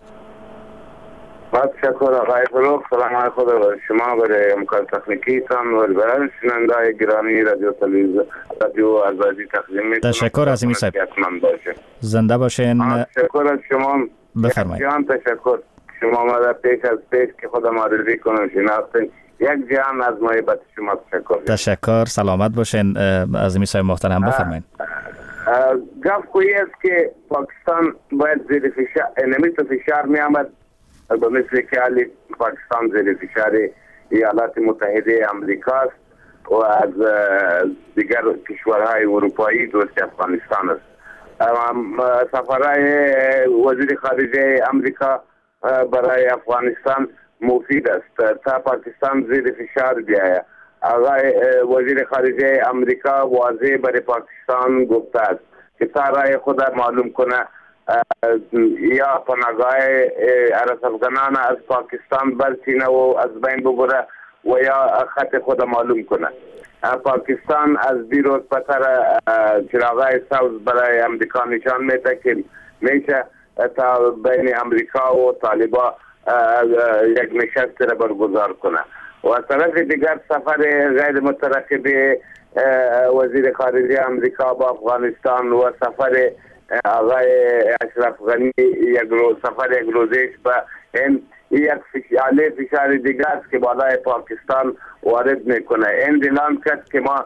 S13: تشکر آقای فروخ. سلام علیکم خود شما برای امکان تکنیکی تان و برای شنونده گرامی رادیو آزادی تقدیم می‌کنم.
S7: تشکر از این صاحب. زنده باشین.
S13: تشکر از شما.
S7: بفرمایید.
S13: جان تشکر. شما ما را پیش از پیش که خودم معرفی کنم شناختین. یک جان از محبت شما
S7: تشکر. سلامت باشین از این صاحب محترم. بفرمایید.
S13: گفت کوئی است که پاکستان باید زیر فشار نمیت فشار می آمد به مثل که حالی پاکستان زیر فشار ایالات متحده امریکا است و از دیگر کشورهای اروپایی دوست افغانستان است. سفرهای وزیر خارجه امریکا برای افغانستان مفید است تا پاکستان زیر فشار بیاید. آقای وزیر خارجه امریکا واضح برای پاکستان گفته است که تا رای خود معلوم کنه یا پناهگاه عرص افغانان از پاکستان برچینه و از بین ببره و یا خط خود معلوم کنه. پاکستان از دیروز پتر چراغای سبز برای امریکا نشان میده که میشه تا بین امریکا و طالبان یک نشست را برگزار کنه. و از طرف دیگر سفر غیر مترقب وزیر خارجه امریکا با افغانستان و سفر آقای اشرف غنی سفر یک روزش به هند یک فشار دیگر است که بالای پاکستان وارد میکنه. هند اعلام کرد که ما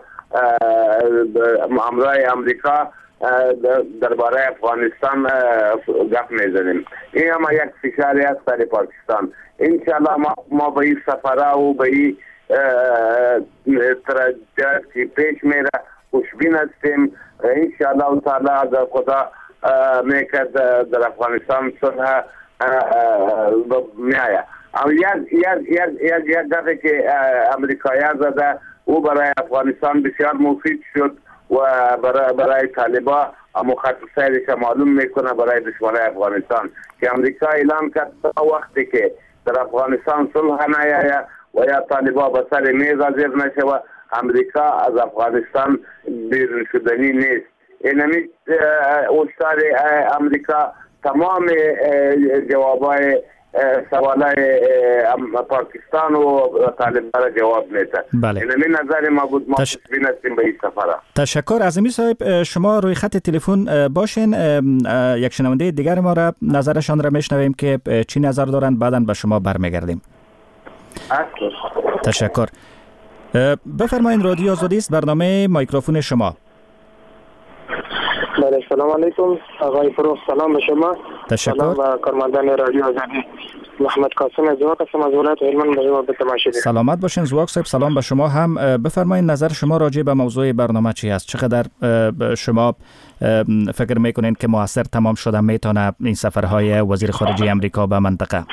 S13: همراه امریکا درباره افغانستان گپ میزنیم. این هم یک فشاری است برای پاکستان. انشاءالله ما به این سفرها و به این ترجیحات که پیش میره خوشبین هستیم. انشاءالله تعالی از خدا میکرد در افغانستان صلح میآید. یک دفعه که امریکایان زده او برای افغانستان بسیار مفید شد و برای طالبان مخاطب سایرش معلوم میکنه برای دشمنای افغانستان که امریکا اعلام کرد تا وقتی که در افغانستان صلح نیاید و یا طالبان به سر میز حاضر نشود امریکا از افغانستان بیرون شدنی نیست. اینمی هشدار امریکا تمام جوابای سوالای پاکستان و طالبان جواب میده.
S7: بله.
S13: این نظر ما بود، ما خوشبین هستیم به این سفر.
S7: تشکر. عظیمی صاحب، شما روی خط تلفن باشین، یک شنونده دیگر ما را نظرشان را میشنویم که چی نظر دارند، بعداً به شما برمیگردیم. تشکر. بفرمایید، رادیو آزادی است، برنامه مایکروفون شما.
S14: بله، سلام علیکم آقای فروخ، سلام به شما.
S7: تشکر.
S14: سلام و کارمندان رادیو آزادی. محمد قاسم از زواک هستم از ولایت هلمند به تماشا.
S7: سلامت باشین زواک صاحب. سلام به شما هم. بفرمایید نظر شما راجع به موضوع برنامه چی است؟ چقدر شما فکر میکنین که موثر تمام شده میتونه این سفرهای وزیر خارجه امریکا به منطقه؟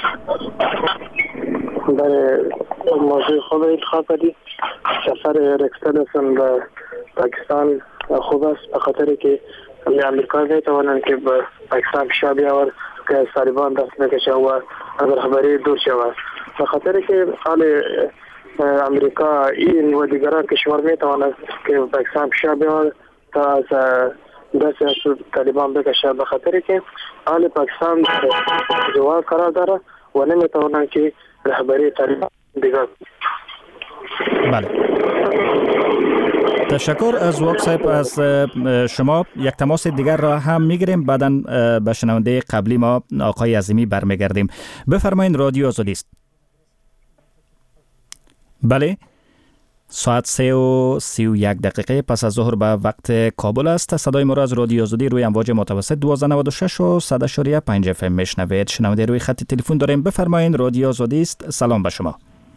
S14: بله، موضوع خوب انتخاب کردید. سفر رکس تیلرسون به پاکستان خوب است، به خاطر که امریکا میتوانند که به پاکستان پیشا بیاورد که از طالبان دست بکشه و از رهبری دور شود. به خاطر که حال امریکا این و دیگران کشور میتواند که پاکستان پیشا بیاورد تا از دست از طالبان بکشه، به خاطر که حال پاکستان جواب قرار داره و نمیتوانند که رهبری طالبان دیگر.
S7: بله، تشکر از وقت صاحب. از شما یک تماس دیگر را هم میگیریم، بعداً به شنونده قبلی ما آقای عظیمی برمیگردیم. بفرمایید، رادیو آزادی است. بله، ساعت 3:31 پس از ظهر به وقت کابل است. صدای ما را از رادیو آزادی روی امواج متوسط 1296 و 100.5 FM میشنوید. شنونده روی خط تلفن داریم. بفرمایید، رادیو آزادی است. سلام به شما.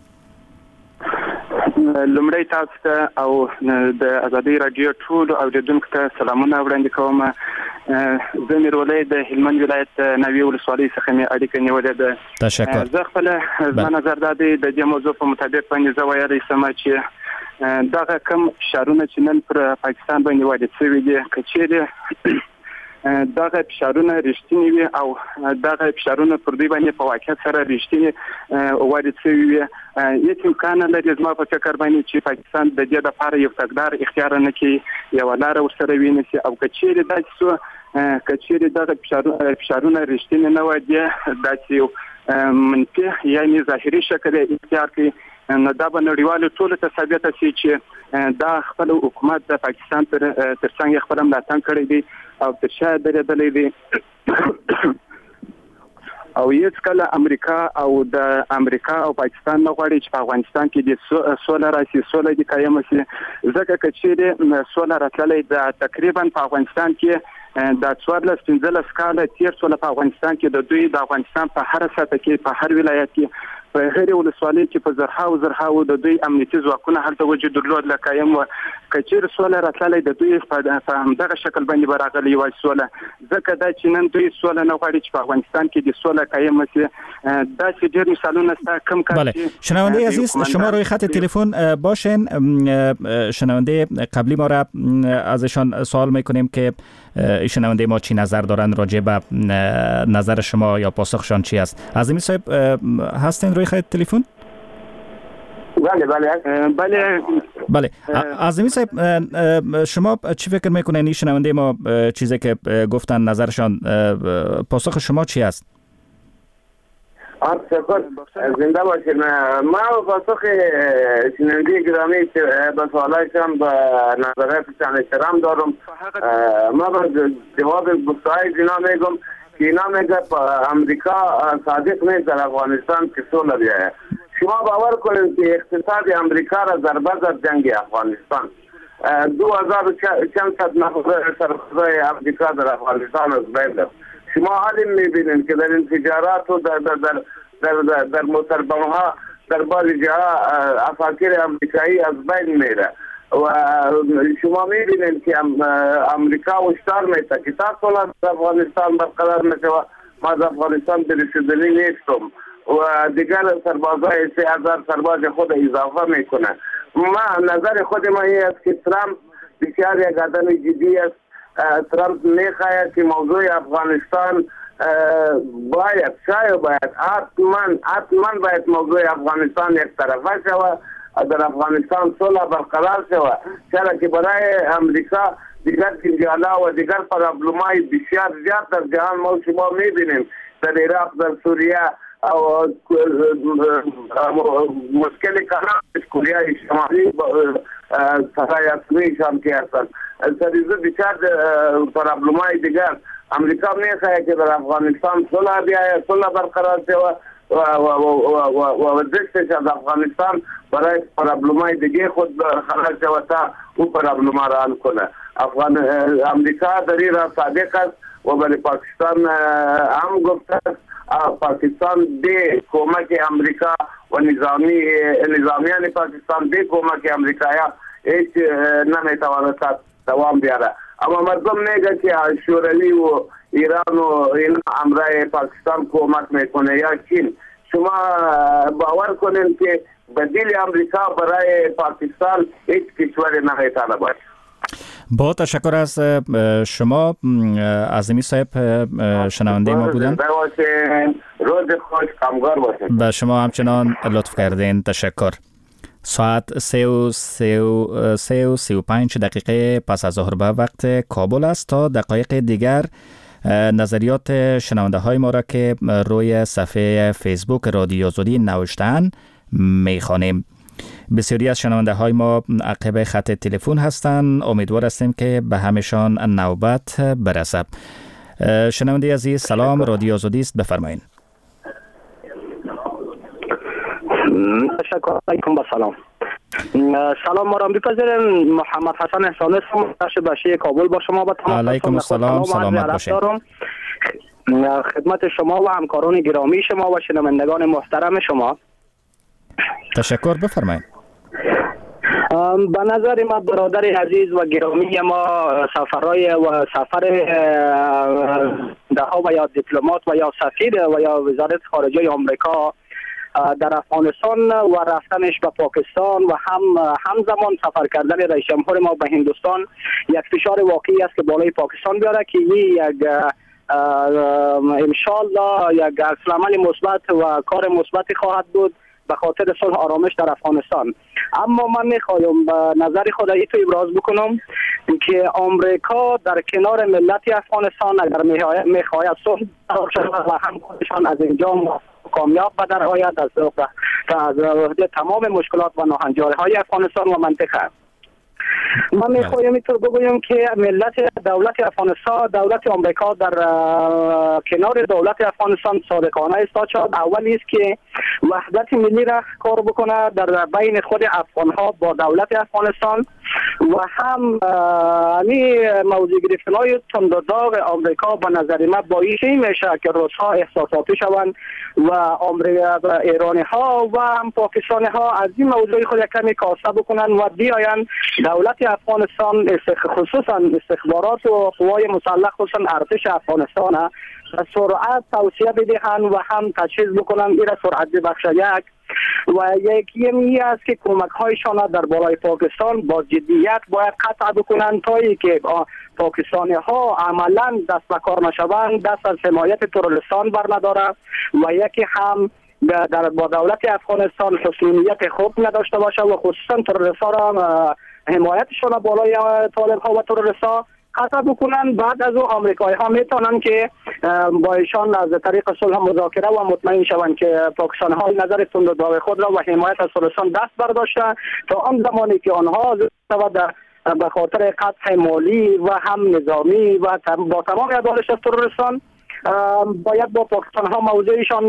S15: لومړی تاسو ته او د ازادي رادیو ټول اوریدونکو ته سلامونه وړاندې کوم. زه میرولې د هلمند ولایت نوی ولسوالۍ څخه مې اړیکه نیولې ده.
S7: تشکر.
S15: زه خپل زما نظر دا دی د دې موضوع په مطابق باندې زه ویلی سم چې دغه کم فشارونه چې نن پر پاکستان باندې وارد شوي دي، که چیرې دغه فشارونه رښتینی وي او دغه فشارونه پر دوی باندې په واقعیت سره رښتینی وارد شوي وي، هیڅ امکان نه لري زما په فکر باندې چې پاکستان د دې لپاره یو تګدار اختیار نه کړي، یوه لاره ورسره وینیسي. او که چیرې داسې شو، که چیرې دغه فشارونه رښتینی نه وای دي، داسې یو منفي یعنې ظاهري شکل اختیار کړي، نو دا به نړیوالو ټولو ته ثابته شي چې دا خپل حکومت د پاکستان تر څنګ خپل ملاتړ کړی دی او تر شا درېدلی دی. او هیڅ کله امریکا او د امریکا او پاکستان نه غواړي چې په افغانستان کې د سوله راشي، سوله دې قایم شي. ځکه که چیرې سوله راتللی د تقریبا په افغانستان کې د 14-15 کاله تیر سوله په افغانستان کې د دوی د افغانستان په هر سطح کې، په هر ولایت کې، په هر ولسوالۍ کې په زرهاو د دوی امنیتي ځواکونه هلته وجود درلود لکه یم. که چیرې سوله راتللی د دوی په همدغه شکل باندې به راغلی وای سوله. ځکه دا چې نن دوی سوله نه غواړي چې په افغانستان کې د سوله قایم شي. داسې ډېر مثالونه شته. کم کار
S7: بله، شنونده عزیز شما روی خط تلفن باشین. شنونده قبلی ما را ازشان سوال میکنیم که شنونده ما چی نظر دارن راجع به نظر شما یا پاسخشان چی است. عظیمی صاحب هستین روی خط تلفن؟ بله. عظیمی صاحب، شما چی فکر میکنین این شنونده ما چیزی که گفتن نظرشان، پاسخ شما چی است؟
S13: تشکر، زنده باشید. ما پاسخ شنونده گرامی به سوالایشان به نظراتشان احترام دارم. ما به جواب گفته‌های اینا میگم که اینا میگه امریکا صادق نیست در افغانستان که سوله بیایه. شما باور کنید که اقتصاد امریکا را ضربه زد جنگ افغانستان. 2400 نفر سربازای امریکا در افغانستان از بین رفت. شما حالی میبینید که در انفجارات و در مسلبانها در بعضی جاها افاکر امریکایی از بین میره و شما میبینید که امریکا هشدار میده که تا سوله در افغانستان برقرار نشود ما در افغانستان برسیدنی نیستم و دیگر سربازای 3000 سرباز خود اضافه میکنه. ما نظر خود ما این است که ترامپ بسیار یک آدم جدی است. ترامپ میخواهد که موضوع افغانستان باید حتما باید موضوع افغانستان یک طرفه شود، در افغانستان صلح برقرار شود، چرا که برای امریکا دیگر جنجالا و دیگر پرابلمای بسیار زیاد در جهان ما شما میبینیم، در عراق، در سوریه، او مشکل کلام کره شمالی سرای اصلی شام که هستند سریزه بیشتر پرابلمای دیگر امریکا میخواهد که در افغانستان صلح بیاید صلح برقرار شود و دستش از افغانستان برای پرابلمای دیگه خود خلاص شود تا او پرابلما را حل کنه. امریکا در این را صادق است و برای پاکستان هم گفته است پاکستان به کمک امریکا و نظامیان پاکستان به کمک امریکایا هیچ نمیتواند دوام بیاره. اما مردم میگه که شوروی و ایران و این امرای پاکستان کمک میکنه یا چین. شما باور کنین که بدیل امریکا برای پاکستان هیچ کشوری نمیتونه باشه.
S7: با تشکر از شما عظیمی صاحب شنونده ما بودن.
S13: روز خوش کامگار باشید.
S7: به شما همچنان لطف کردین. تشکر. ساعت 3:35 دقیقه پس از ظهر به وقت کابل است. تا دقایق دیگر نظریات شنونده های ما را که روی صفحه فیسبوک رادیو آزادی نوشتن میخوانیم. بسیاری از شنونده های ما عقب خط تلفن هستند. امیدوار هستیم که به همشان نوبت برسد. شنونده عزیز سلام، رادیو آزادی است، بفرمایید.
S9: تشکر علیکم. با سلام ما را بپذیرین. محمد حسن احسانی هستم، باشی کابل با شما. با تمام
S7: علیکم السلام، سلامت باشید.
S9: خدمت شما و همکاران گرامی شما و شنوندگان محترم شما.
S7: تشکر، بفرمایید.
S9: به نظر ما برادر عزیز و گرامی ما سفر ده و یا دیپلمات و یا سفیر و یا وزارت خارجه آمریکا در افغانستان و رفتنش به پاکستان و همزمان سفر کردن رئیس جمهور ما به هندوستان یک فشار واقعی است که بالای پاکستان بیاره که یک انشالله یک عکس‌العمل مثبت و کار مثبتی خواهد بود به خاطر صلح آرامش در افغانستان. اما من میخوایم به نظر خود ایتو ابراز بکنم که آمریکا در کنار ملت افغانستان اگر میخواهد صلح و هم خودشان از اینجا کامیاب به در آید از تمام مشکلات و ناهنجاری های افغانستان و منطقه. من میخوایم اینطور بگویم که دولت افغانستان، دولت آمریکا در کنار دولت افغانستان صادقانه ایستاد شد. اولی است که وحدت ملی را کار بکنه در بین خود افغانها با دولت افغانستان و هم موضوع گرفتن‌های تند و داغ آمریکا به نظر من باعث میشه که روس‌ها احساساتی شوند و ایرانی‌ها و هم پاکستانی‌ها از این موضوع خود کمی کاسته بکنن و بیاین دولت افغانستان خصوصا استخبارات و قوای مسلح خصوصا ارتش افغانستان به سرعت توصیه بدهند و هم تجهیز بکنن این را سرعت ببخشه. یک و یکی می است که کمک هایشان در بالای پاکستان با جدیت باید قطع بکنن تا اینکه پاکستانی ها عملا دست به کار نشوند، دست از حمایت تروریستان بر نداره و یکی هم با دولت افغانستان حسنیت خوب نداشته باشه و خصوصا تروریستان را حمایتشان بالای طالب ها و تروریستان قطع بکنن. بعد از او آمریکایی ها میتونن که با ایشان از طریق صلح مذاکره و مطمئن شوند که پاکستان ها نظر تند و داغ خود را و حمایت از تروریستان دست برداشته تا آن زمانی که آنها به خاطر قطع مالی و هم نظامی و با تمام ادارش از تروریستان باید با پاکستان ها موضوعشان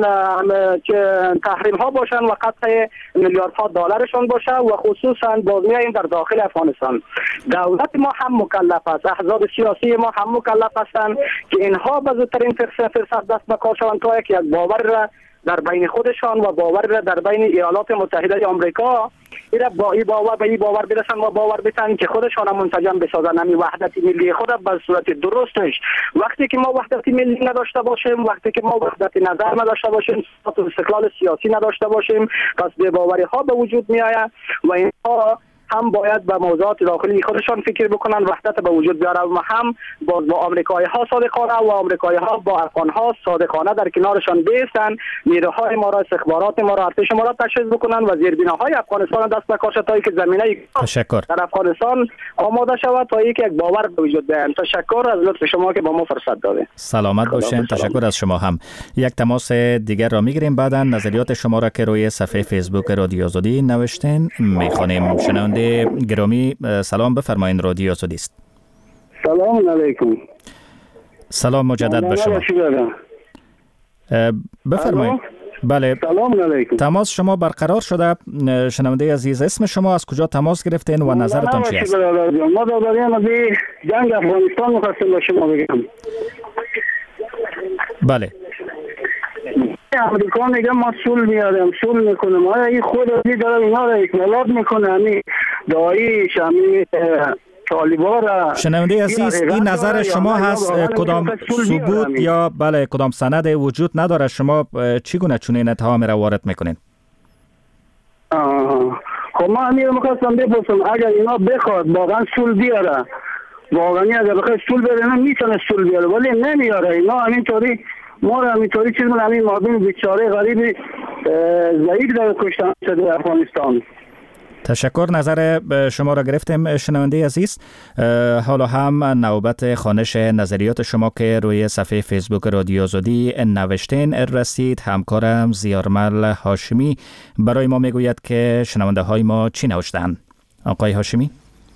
S9: تحریم ها باشن و قطع میلیاردها دلارشان باشه و خصوصا بازمیاییم در داخل افغانستان. دولت ما هم مکلف است، احزاب سیاسی ما هم مکلف هستند که اینها به زودترین فرصت دست به کار شوند تا یک باور را در بین خودشان و باور را در بین ایالات متحده آمریکا با این باور برسن و باور بتن که خودشان منسجم بسازن همین وحدت ملی خود به صورت درستش. وقتی که ما وحدت ملی نداشته باشیم، وقتی که ما وحدت نظر نداشته باشیم، استقلال سیاسی نداشته باشیم، پس بی‌باوری ها به وجود می آید و اینها هم باید به موضوعات داخلی خودشان فکر بکنن، وحدت به وجود بیاره و هم باز با آمریکایی ها صادقانه و آمریکایی ها با افغان ها صادقانه در کنارشان بیستن، نیروهای ما را، استخبارات ما را، ارتش ما را تشخیص بکنن و زیربناهای افغانستان دست به کار شد تا اینکه زمینه در افغانستان آماده شود تا اینکه یک باور به وجود بیاید. تشکر از لطف شما که با ما فرصت دادید.
S7: سلامت باشین. تشکر از شما هم. یک تماس دیگر را میگیریم، بعدا نظریات شما را که روی صفحه فیسبوک رادیو آزادی نوشتین میخوانیم. شنونده گرامی سلام، بفرمایید. رادیو آزادی است.
S16: سلام علیکم.
S7: سلام مجدد به شما. بفرمایید. بله،
S16: سلام علیکم.
S7: تماس شما برقرار شده. شنونده عزیز، اسم شما از کجا تماس گرفتین و نظرتون چی است؟
S16: ما درباره جنگ افغانستان می‌خواستیم با شما بگم.
S7: بله.
S16: امریکا میگه ما صلح میاریم، صلح میکنیم. آیا این خود ازی داره اینا را اکمالات میکنه؟ همین داعش، همین طالبان را.
S7: شنونده عزیز، این نظر شما هست؟ کدام ثبوت یا بله کدام سند وجود نداره؟ شما چگونه چنین اتهام را وارد میکنین؟
S16: خب ما همین میخواستم بپرسم، اگر اینا بخواد واقعا صلح بیاره، واقعا اگر بخواد صلح بیاره میتونه صلح بیاره، ولی نمیاره. اینا همینطوری ما را همینطوری چیز من همین مردم بیچاره غریب ضعیف در کشتن شده افغانستان.
S7: تشکر. نظر شما را گرفتیم شنونده عزیز. حالا هم نوبت خوانش نظریات شما که روی صفحه فیسبوک رادیو آزادی نوشتین رسید. همکارم زیارمل هاشمی برای ما میگوید که شنونده های ما چی نوشتن. آقای هاشمی.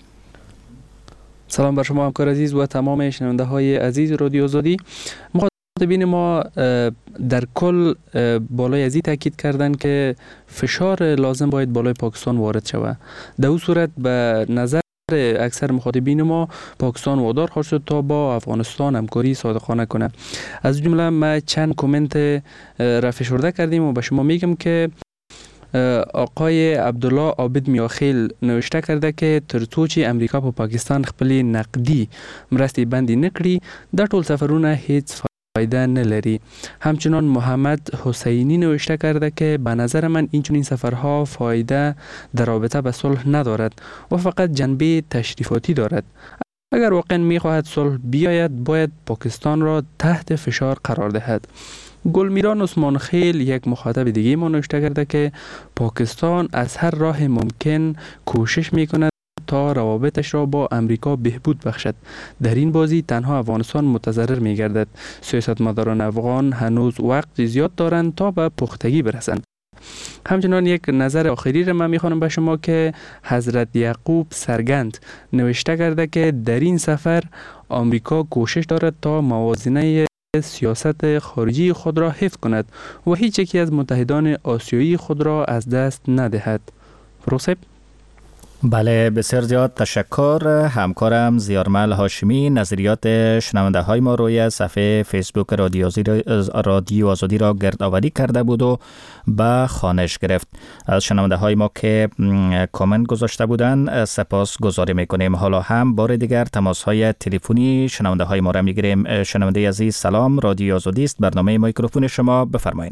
S17: سلام بر شما همکار عزیز و تمام شنونده های عزیز رادیو آزادی. مخاطبین ما در کل بالای ازی تاکید کردن که فشار لازم باید بالای پاکستان وارد شود. در اون صورت به نظر اکثر مخاطبین ما پاکستان وادار خواهد شد تا با افغانستان همکاری صادقانه کنه. از جمله ما چند کامنت را فشرده کردیم و به شما میگم که آقای عبدالله عابد میاخیل نوشته کرده که ترڅو چې امریکا په پاکستان خپل نقدي مرستې بندي نکړي د ټول سفرونه هیڅ فایده نه لري. همچنان محمد حسینی نوشته کرده که به نظر من این چنین سفرها فایده در رابطه به صلح ندارد و فقط جنبه تشریفاتی دارد. اگر واقعا میخواهد صلح بیاید باید پاکستان را تحت فشار قرار دهد. گلمیران عثمان خیل یک مخاطب دیگه ما نوشته کرده که پاکستان از هر راه ممکن کوشش میکند تا روابطش را با امریکا بهبود بخشد. در این بازی تنها افغانستان متضرر میگردد. سیاستمداران افغان هنوز وقت زیاد دارند تا به پختگی برسند. همچنان یک نظر آخری را من میخوانم به شما که حضرت یعقوب سرگند نوشته کرده که در این سفر آمریکا کوشش دارد تا موازنه سیاست خارجی خود را حفظ کند و هیچ یکی از متحدان آسیایی خود را از دست ندهد. پروسب؟
S7: بله، بسیار زیاد تشکر. همکارم زیارمل هاشمی نظریات شنونده های ما روی صفحه فیسبوک رادیو آزادی را گردآوری کرده بود و به خوانش گرفت. از شنونده های ما که کامنت گذاشته بودن سپاس گزاری میکنیم. حالا هم بار دیگر تماس های تلفنی شنونده های ما را میگیریم. شنونده عزیز سلام، رادیو آزادی است، برنامه میکروفون شما، بفرمایید.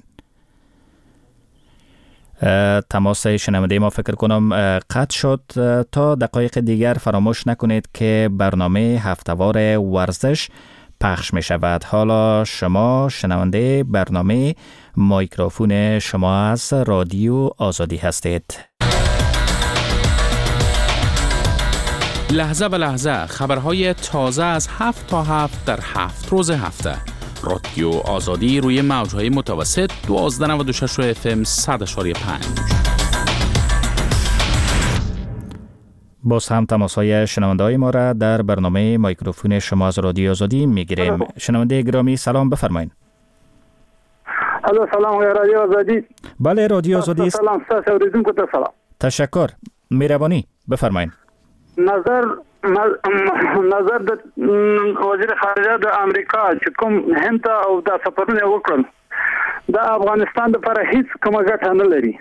S7: تماس شنونده ما فکر کنم قطع شد. تا دقایق دیگر فراموش نکنید که برنامه هفتهوار ورزش پخش می شود. حالا شما شنونده برنامه میکروفون شما از رادیو آزادی هستید.
S18: لحظه به لحظه خبرهای تازه از 7 تا 7 در 7 روز هفته. رادیو آزادی روی موج‌های متوسط 1296 FM 100.5.
S7: باز هم تماس‌های شنونده‌های ما را در برنامه میکروفون شما از رادیو آزادی می‌گیریم. شنونده گرامی سلام، بفرمایید.
S16: الو سلام رادیو آزادی.
S7: بله رادیو آزادی است.
S16: سلام سلام.
S7: تشکر. مهربانی بفرمایید.
S16: نظر د وزیر خارجه د امریکا چې کوم هند او د سفرونه وکړل د افغانستان لپاره هیڅ کومه ګټه نه لري.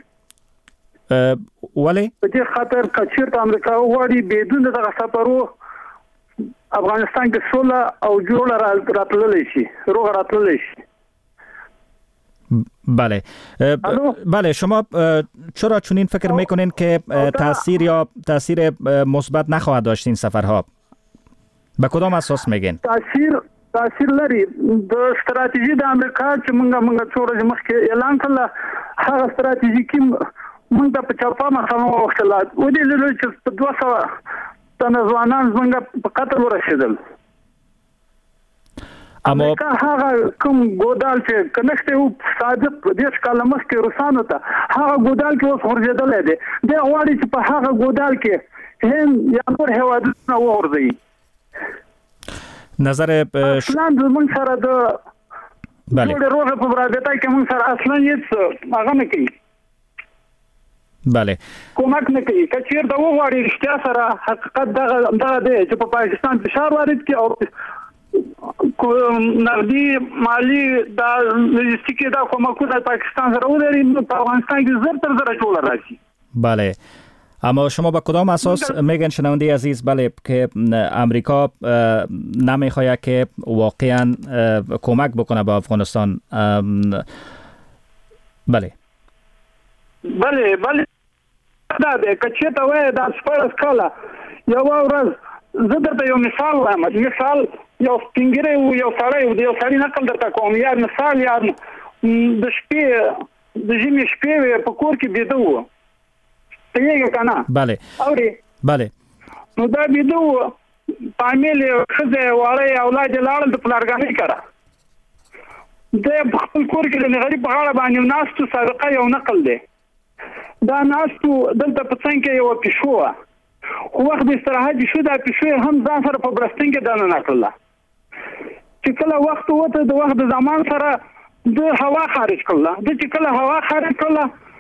S7: ولی
S16: په دې خاطر کچیر امریکا وړي بدون دغه سفرو افغانستان کې سوله او جوړه راتللی شي، روغ راتللی شي.
S7: بله بله شما چرا چنین فکر میکنین که تاثیر مثبت نخواهد داشت این سفرها؟ به کدام اساس میگین؟
S16: تاثیر لري د استراتیژي د امریکا چې موږ څو ورځې مخکې اعلان کړل هغه استراتیژي کې موږ په چاپا مخامخ وختلا و دې له چې 200 تنه ځوانان موږ په قطر ورسېدل. امریکا هغه کوم ګودال چې کنيشته او صادق دیش کاله مخکې روسانو ته هغه ګودال کې اوس ورځېدل دي د غواړي چې په هغه ګودال کې هند یا نور هیوادونه ورځي.
S7: نظر
S16: اصلا زمون سره د
S7: بله
S16: روغه په رابطه کې مون سره اصلا هیڅ هغه نه کوي.
S7: بله
S16: کومک نه کوي که چیرته وغواړي رښتیا سره حقیقت دغه دی چې په پاکستان فشار وارد کړي او نقدي مالی دا لوجستیکي دا کومکونه پاکستان سره ولري په افغانستان کې زر تر زر ټول راځي.
S7: بله اما شما با کدام اساس میگن شنونده عزیز بله که امریکا نمیخواهد که واقعا کمک بکنه به افغانستان؟ بله
S16: دا ده که چیتا وای دا سپارس کالا یو ورځ زه درته یو مثال وایم. مثال یو سپینګری و یو سړی و د یو سړي نقل درته کوم. یا مثال یا د شپې د ژمي شپې وې په کور کې بیده و تیږه کنه.
S7: بله
S16: اوري
S7: بله
S16: نو دا بیده و فامیل خزه وړي اولاد لاړل د پلارګانې کړه د خپل کور کې د غریب په اړه باندې ناستو سابقه یو نقل دی. دا ناستو دلته په څنګه یو پښو خو وخت استراحت شو دا پښو هم ځان سره په برستنګ کې دانه نکړه چې کله وخت وته د وخت زمان سره د هوا خارج کړه د چې کله هوا خارج کړه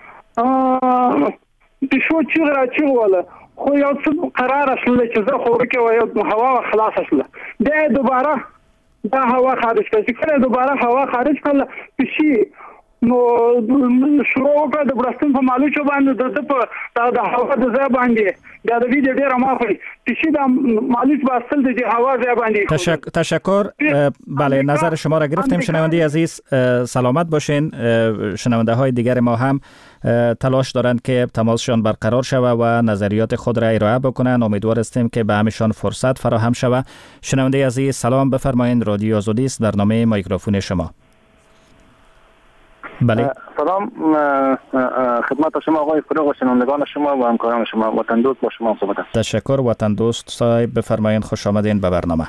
S16: پښو چې ولا خو یو څه قرار شول چې زه خو کې یو هوا خلاص شول دا دوباره دا هوا خارج کړه چې کله دوباره هوا خارج کړه پښې نو شروع کړ د برستون په مالوچو باندې د هوا د ځای باندې دا د ویډیو ډیر مافي چې دا مالوچ باستل د هوا ځای باندې.
S7: تشکر. بله نظر شما را گرفتیم شنونده عزیز. سلامت باشین. شنونده های دیگر ما هم تلاش دارند که تماسشان برقرار شود و نظریات خود را ارائه بکنند. امیدوار هستیم که به همشان فرصت فراهم شود. شنونده عزیز سلام بفرمایید. رادیو آزادی است. برنامه مایکروفون شما. بله
S19: سلام خدمت شما آقای فروغ و شنوندگان شما و همکاران شما. وطن دوست با شما صحبت است.
S7: تشکر. وطن دوست صاحب بفرمایید. خوش آمدین به برنامه.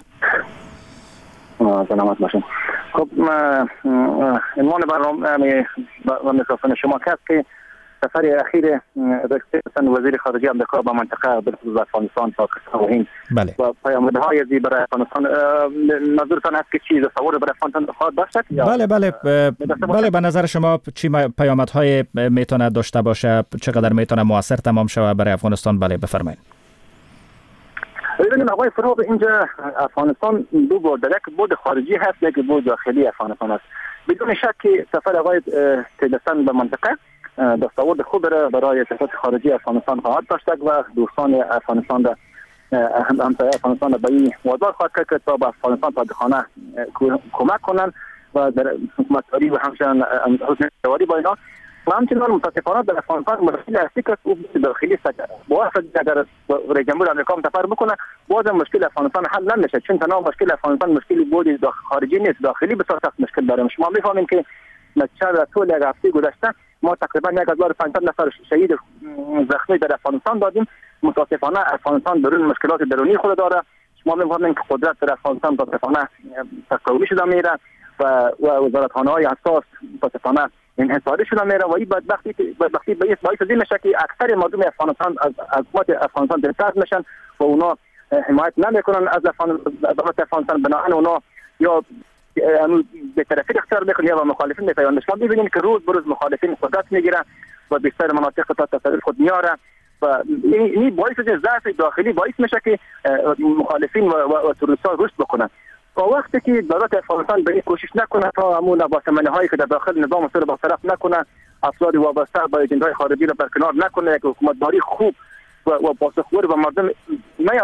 S19: سلامت باشین. خب عنوان برنامه و میکروفون شما که سفر اخیر رئیس وزیر خارجه آمریکا به منطقه بخصوص افغانستان، پاکستان و هند
S7: بله.
S19: و پیامدهای ازی برای افغانستان نظرتان است که چی تصور برای افغانستان خواهد داشت؟
S7: بله به نظر شما چی پیامدهای میتونه داشته باشه؟ چقدر میتونه موثر تمام شود برای افغانستان؟ بله بفرمایید.
S19: ببینید آقای فروغ اینجا افغانستان دو بود، یک بود خارجی هست یک بود داخلی افغانستان است. بدون شک سفر آقای تیلرسن به منطقه دستاورد خوب برای سیاست خارجی افغانستان خواهد داشت و دوستان افغانستان را همسایه افغانستان را به این وادار خواهد کرد که تا به افغانستان پادخانه کمک کنند و در حکومتداری و همچنین حکومتداری با اینا و همچنین متاسفانه در افغانستان مشکل اصلی که داخلی است. باید اگر رئیس جمهور آمریکا سفر بکنه باز مشکل افغانستان حل نمیشه، چون تنها مشکل افغانستان مشکلی بود خارجی نیست، داخلی بسیار سخت مشکل داریم. شما میفهمین که نتیجه طول یک هفته گذشته ما تقریبا 1500 نفر شهید زخمی در افغانستان دادیم. متاسفانه افغانستان درون مشکلات درونی خود داره. شما می‌فهمید که قدرت در افغانستان متاسفانه تقویی شده میره و وزارتخانه‌های اساس متاسفانه انحصاری شده میره و این بدبختی باعث میشه که اکثر مردم افغانستان از حکومت افغانستان دلسرد میشن و اونا حمایت نمیکنن از دولت افغانستان. بنابراین اونا یا به طرفی اختیار میکنن یا با مخالفین میپیوندن. شما ببینید که روز به روز مخالفین قدرت میگیرن و بیشتر مناطق تا تصرف خود میاره و این باعث ضعف داخلی باعث میشه که مخالفین و تروریست‌ها رشد بکنن. تا وقتی که دولت افغانستان به این کوشش نکنه تا همون نواسمانهایی که در داخل نظام سر برطرف نکنه، افراد وابسته به ایجنت‌های خارجی را برکنار نکنه، یک حکومتداری خوب و پاسخگوی به مردم نیاره،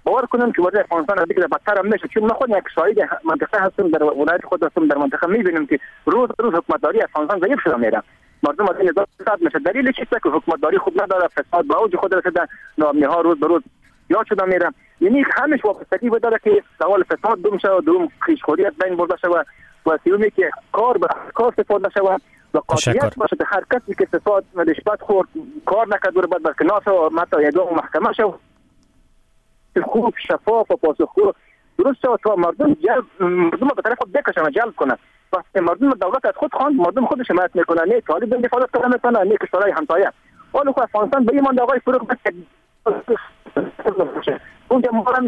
S19: باور کنم که وضع افغانستان از دیگه بدتر هم میشه، چون من خود یک شاهد منطقه هستم، در ولایت خود هستم، در منطقه میبینیم که روز روز حکومتداری افغانستان ضعیف شده میره. مردم از این نزاعات میشه. دلیل چیست که حکومتداری خود نداره، فساد به اوج خود رسیده، نامنی ها روز به روز یاد شده میره. یعنی همش وابستگی داره که سوال فساد دوم شه و دوم خویشخوری از بین برده شود و سیومی که کار به کار استفاده شود و قاطعیت باشه به هر کسی که فساد و رشوت خورد کار نکرد و بعد برکنار شد و متا یدوم محکمه شد خوب شفاف و پاسخگو درست شد تا مردم به طرف خود بکشن و جلب کنن. وقتی مردم دولت از خود خواند، مردم خودش حمایت میکنه، نه طالب حفاظت کنه میکنه، نه کشورهای همسایه. حالا خب افغانستان به این مانده آقای فروغ اونجا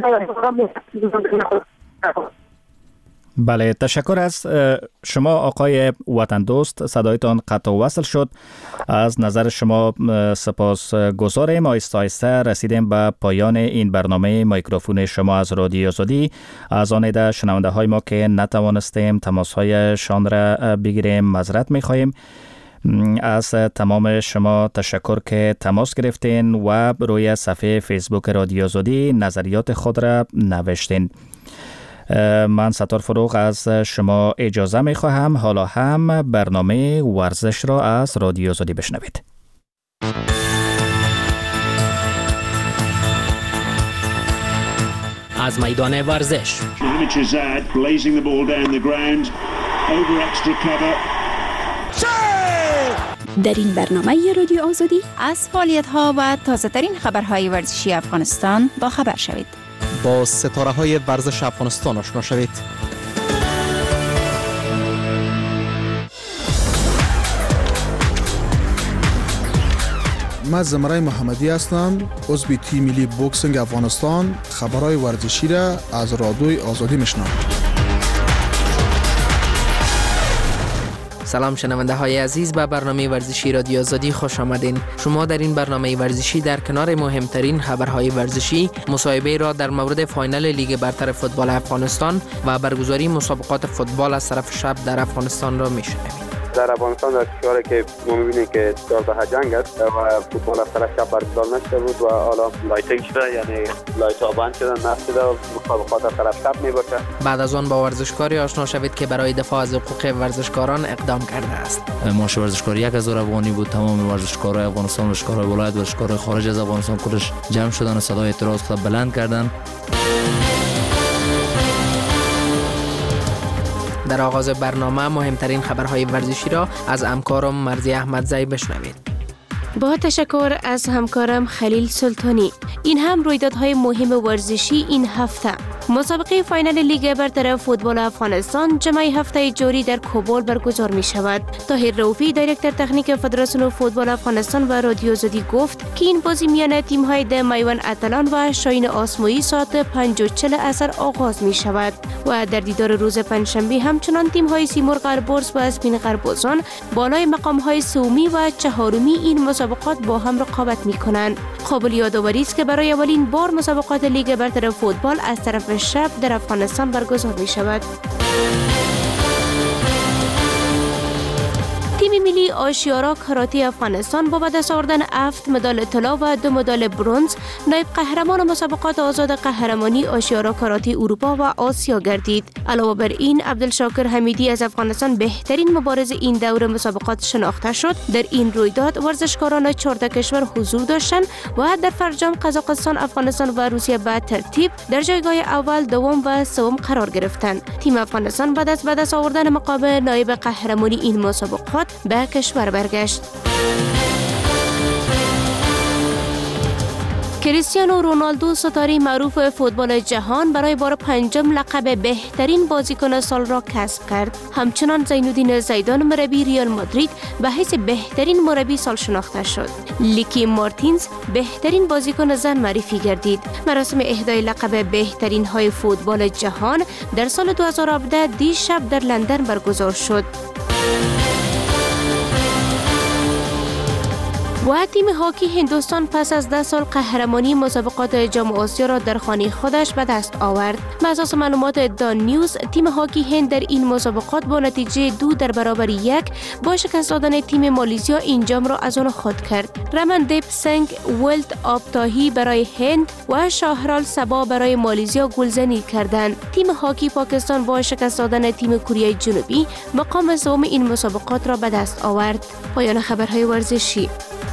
S7: بله، تشکر از شما آقای وطن دوست. صدایتان قطع و وصل شد. از نظر شما سپاس گذاریم. آهسته آهسته رسیدیم به پایان این برنامه میکروفون شما از رادیو آزادی. از آن عده شنونده های ما که نتوانستیم تماس هایشان را بگیریم معذرت میخواهیم. از تمام شما تشکر که تماس گرفتین و روی صفحه فیسبوک رادیو آزادی نظریات خود را نوشتین. من ستار فروغ از شما اجازه می خواهم. حالا هم برنامه ورزش را از رادیو آزادی بشنوید.
S4: از میدان ورزش
S6: در این برنامه رادیو آزادی
S20: از فعالیت‌ها و تازه‌ترین خبرهای ورزشی افغانستان با خبر شوید.
S21: با ستاره‌های ورزش افغانستان آشنا شوید.
S22: من زمرای محمدی هستم، عضو تیم ملی بوکسینگ افغانستان. خبرهای ورزشی را از رادیوی آزادی میشنوم.
S23: سلام شنونده های عزیز، به برنامه ورزشی رادیو آزادی خوش آمدین. شما در این برنامه ورزشی در کنار مهمترین خبرهای ورزشی، مصاحبه را در مورد فاینال لیگ برتر فوتبال افغانستان و برگزاری مسابقات فوتبال از طرف شب در افغانستان را میشنوید.
S3: در افغانستان در کشوری که ما می‌بینیم که 14 جنگ است و فوتبال از طرف شب برگزار نشده بود و حالا لایتینگ شده، یعنی لایت‌ها بند شدن، نصب شده و مسابقات از طرف شب می‌باشه.
S23: بعد از آن با ورزشکاری آشنا شوید که برای دفاع از حقوق ورزشکاران اقدام کرده است.
S24: معاش ورزشکار 1000 افغانی بود. تمام ورزشکارای افغانستان، ورزشکارای ولایت، ورزشکارای خارج از افغانستان کلش جمع شدن و صدای اعتراض خود بلند کردند.
S23: در آغاز برنامه مهمترین خبرهای ورزشی را از همکارم مرزی احمدزی بشنوید.
S25: با تشکر از همکارم خلیل سلطانی. این هم رویدادهای مهم ورزشی این هفته. مسابقه فاینال لیگ برتر فوتبال افغانستان جمعه هفته جاری در کابل برگزار می شود. طاهر رؤوفی دایرکتور تکنیک فدراسیون فوتبال افغانستان و رادیو آزادی گفت که این بازی میان تیم های د میوان اتلان و شاهین آسمایی ساعت 5:40 عصر آغاز می شود و در دیدار روز پنجشنبه همچنان تیم های سیمرغ البرز و اسپین قربازان بالای مقام های سومی و چهارمی این مسابقات با هم رقابت می کنند. قابل یادآوری است که برای اولین بار مسابقات لیگ برتر فوتبال از طرف شب در افغانستان برگزار می شود. تیم ملی آشیارا کاراته افغانستان با به دست آوردن 7 مدال طلا و 2 مدال برنز نایب قهرمان مسابقات آزاد قهرمانی آشیارا کاراته اروپا و آسیا گردید. علاوه بر این عبدالشاکر حمیدی از افغانستان بهترین مبارز این دور مسابقات شناخته شد. در این رویداد ورزشکاران 14 کشور حضور داشتند و در فرجام قزاقستان، افغانستان و روسیه به ترتیب در جایگاه اول، دوم و سوم قرار گرفتند. تیم افغانستان بعد از به دست آوردن مقام نایب قهرمانی این مسابقات به کشور برگشت. کریستیانو رونالدو ستاره معروف فوتبال جهان برای بار پنجم لقب بهترین بازیکن سال را کسب کرد. همچنان زینالدین زیدان مربی ریال مادرید به حیث بهترین مربی سال شناخته شد. لیکی مارتینز بهترین بازیکن زن معرفی گردید. مراسم اهدای لقب بهترین های فوتبال جهان در سال 2017 دیشب در لندن برگزار شد. و تیم هاکی هندوستان پس از 10 سال قهرمانی مسابقات جام آسیا را در خانه خودش به دست آورد. بر اساس معلومات دان نیوز، تیم هاکی هند در این مسابقات با نتیجه 2-1 با شکست دادن تیم مالزیا این جام را از آن خود کرد. رمندیپ سنگ ولد آبتاهی برای هند و شاهرال سبا برای مالزیا گلزنی کردند. تیم هاکی پاکستان با شکست دادن تیم کره جنوبی مقام سوم این مسابقات را به دست آورد. پایان خبرهای ورزشی.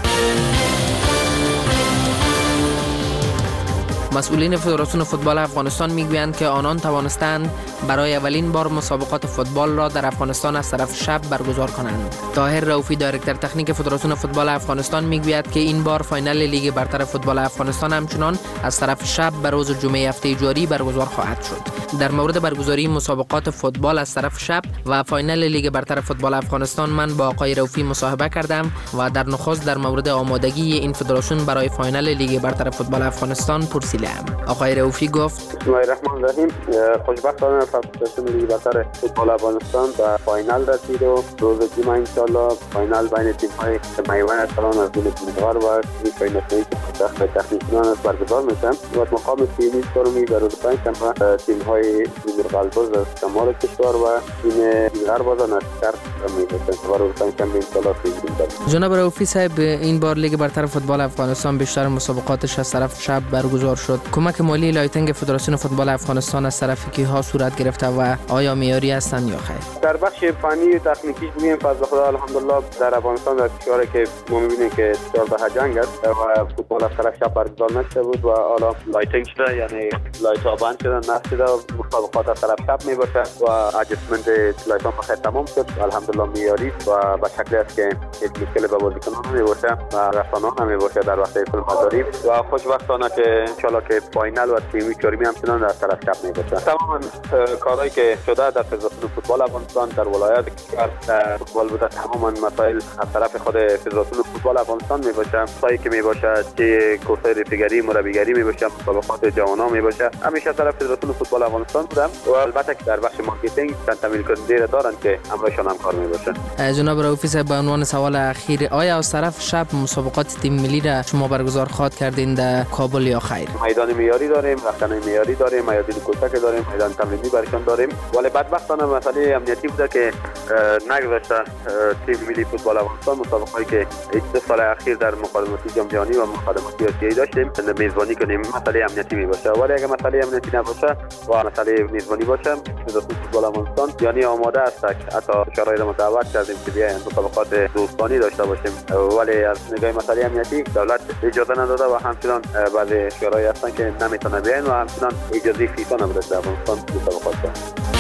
S23: مسئولین فدراسیون فوتبال افغانستان میگویند که آنان توانستند برای اولین بار مسابقات فوتبال را در افغانستان از طرف شب برگزار کنند. طاهر رؤوفی دایرکتور تکنیک فدراسیون فوتبال افغانستان میگوید که این بار فاینال لیگ برتر فوتبال افغانستان همچنان از طرف شب به روز جمعه هفته جاری برگزار خواهد شد. در مورد برگزاری مسابقات فوتبال از طرف شب و فاینال لیگ برتر فوتبال افغانستان من با آقای رؤوفی مصاحبه کردم و در نخست در مورد آمادگی این فدراسیون برای فاینال لیگ برتر فوتبال افغانستان پرسیدم. آقای رؤوفی گفت:
S1: بسم الله الرحمن الرحیم. خوشبختانه فدراسیون لیگ برتر فوتبال افغانستان به فاینال رسید و روز جمعه ان شاء الله فاینال بین تیم‌های میوان اشقلان از دل بلغار و فاینال که تحت تکنیکیان برگزار میشه و مقام تیمی سرمی در روز پنجشنبه تیم‌های قلباز از شمال کشور و تیم دیگر باز نشر میشه و روز پنجشنبه ان شاء الله فیلم.
S23: جناب رؤوفی صاحب، این بار لیگ برتر فوتبال افغانستان بیشتر مسابقاتش از طرف شب برگزار شد. کمک مالی لایتنگ فدراسیون فوتبال افغانستان از طرف کیها صورت گرفته و آیا معیاری هستند یا خیر؟
S1: در بخش فنی تکنیکی میگیم فضل خدا الحمدلله در افغانستان در کشوری که ما میبینیم که 14 جنگ است و فوتبال از طرف شب برگزار نشده بود و حالا لایتنگ شده، یعنی لایت ها بند شده نصب شده و مسابقات از طرف شب میباشه و اجسمنت لایت ها بخیر تمام شد الحمدلله معیاری و به شکلی است که هیچ مشکلی به بازیکنان نمیباشه و رسانه‌ها نمیباشه در وقت فیلم برداری و خوشبختانه که ان شاء الله که فاینال و تیمی چهارمی همچنان در طرف شب میباشه. تمام کارهایی که شده در فدراسیون فوتبال افغانستان در ولایت کشور در فوتبال بوده، تمام مسائل از طرف خود فدراسیون فوتبال افغانستان میباشه. سایی که میباشه چه کورسای رفیگری مربیگری میباشه، مسابقات جوانان میباشه، همیشه از طرف فدراسیون فوتبال افغانستان بوده و البته که در بخش مارکتینگ چند تامین کننده دارن که همراهشان همکار میباشه.
S23: جناب رؤوفی صاحب، به عنوان سوال اخیر، آیا از طرف شب مسابقات تیم ملی را شما برگزار خواهد کردین در کابل یا خیر؟
S1: میدان معیاری داریم، رختنه معیاری داریم، میدان کوچک داریم، میدان تمرینی برشان داریم، ولی بدبختانه مسئله امنیتی بوده که نگذاشته تیم ملی فوتبال افغانستان مسابقه‌ای که 2 سال اخیر در مقدماتی جام جهانی و مقدماتی آسیایی داشتیم میزبانی کنیم. مسئله امنیتی میباشه، ولی اگه مسئله امنیتی نباشه و مسئله میزبانی باشه فدراسیون فوتبال افغانستان یعنی آماده است. حتی شورای را دعوت کردیم که بیاین مسابقات دوستانه داشته باشیم، ولی از نگاه مسئله امنیتی دولت اجازه نداده و همچنان بعضی شورای هستن که نمیتونه بیاین و همچنان اجازه فیفا نمیده در افغانستان مسابقات کنند.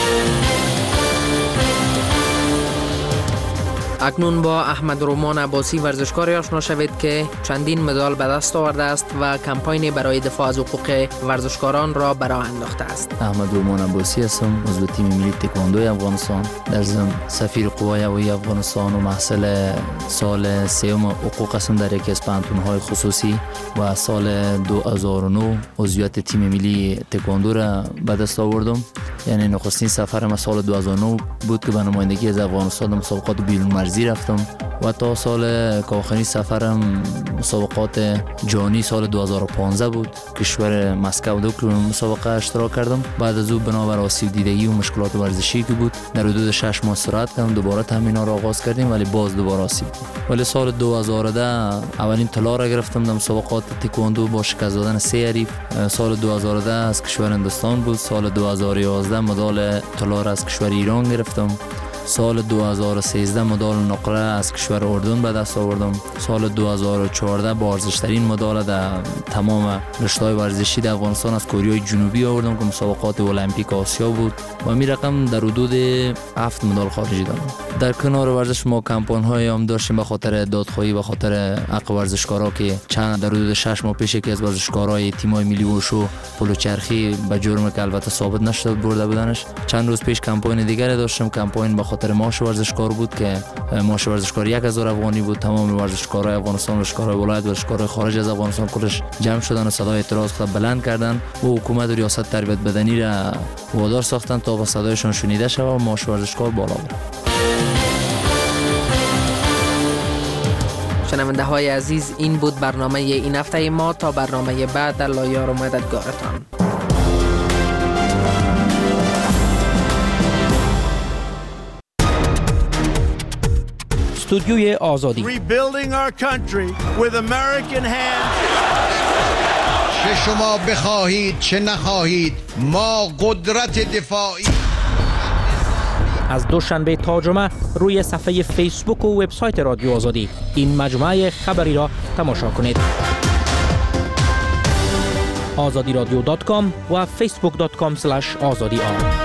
S23: اکنون با احمد رومان عباسی ورزشکاری آشنا شوید که چندین مدال به دست آورده است و کمپاینی برای دفاع از حقوق ورزشکاران را به راه انداخته است.
S24: احمد رومان عباسی هستم، عضو تیم ملی تکواندو افغانستان، در ضمن سفیر قوای هوایی افغانستان و محصل سال سوم حقوق هستم در یکی از پانتون‌های خصوصی و سال 2009 عضویت تیم ملی تکواندو را به دست آوردم. یعنی نخستین سفرم سال 2009 بود که به نمایندگی از افغانستان مسابقات بیرون مرزی رفتم و تا سال آخرین سفرم مسابقات جهانی سال 2015 بود. کشور مسکو دو مسابقه اشتراک کردم. بعد از او بنابر آسیب دیدگی و مشکلات ورزشی که بود در حدود 6 ماه استراحت کردم. دوباره تمرین‌ها را آغاز کردیم ولی باز دوباره آسیب بود. ولی سال 2010 اولین طلا را گرفتم در مسابقات تکواندو با شکست دادن 3 حریف. سال 2010 از کشور هندوستان بود. سال 2011 مدال طلا را از کشور ایران گرفتم. سال 2013 مدال نقره از کشور اردن به دست آوردم. سال 2014 با ارزشترین مدال در تمام رشته‌های ورزشی در افغانستان از کره جنوبی آوردم که مسابقات المپیک آسیا بود و می رقم در حدود 7 مدال خارجی دارم. در کنار ورزش ما کمپاین‌های هم داشتیم به خاطر دادخواهی به خاطر حق ورزشکارا که چند در حدود 6 ماه پیش که از ورزشکارای تیم‌های ملی وشو پلو چرخی به جرم که البته ثابت نشده برده بودنش. چند روز پیش کمپاین دیگری داشتم. کمپاین به خاطر معاش ورزشکار بود که معاش ورزشکار 1000 افغانی بود. تمام ورزشکارای افغانستان، ورزشکارای ولایت، ورزشکارای خارج از افغانستان کلش جمع شدن و صدای اعتراض خود بلند کردن و حکومت و ریاست تربیت بدنی را وادار ساختن تا با صدایشان شنیده شود و معاش ورزشکار بالا بره.
S23: شنونده های عزیز، این بود برنامه این هفته ما. تا برنامه بعد در یار و مددگارتان.
S4: استودیوی آزادی.
S2: Rebuilding our country with American hands.
S5: چه شما بخواهید چه نخواهید، ما قدرت دفاعی.
S4: از دوشنبه تا جمعه روی صفحه فیسبوک و وبسایت رادیو آزادی این مجموعه خبری را تماشا کنید. azadiradyo.com و facebook.com/azadi.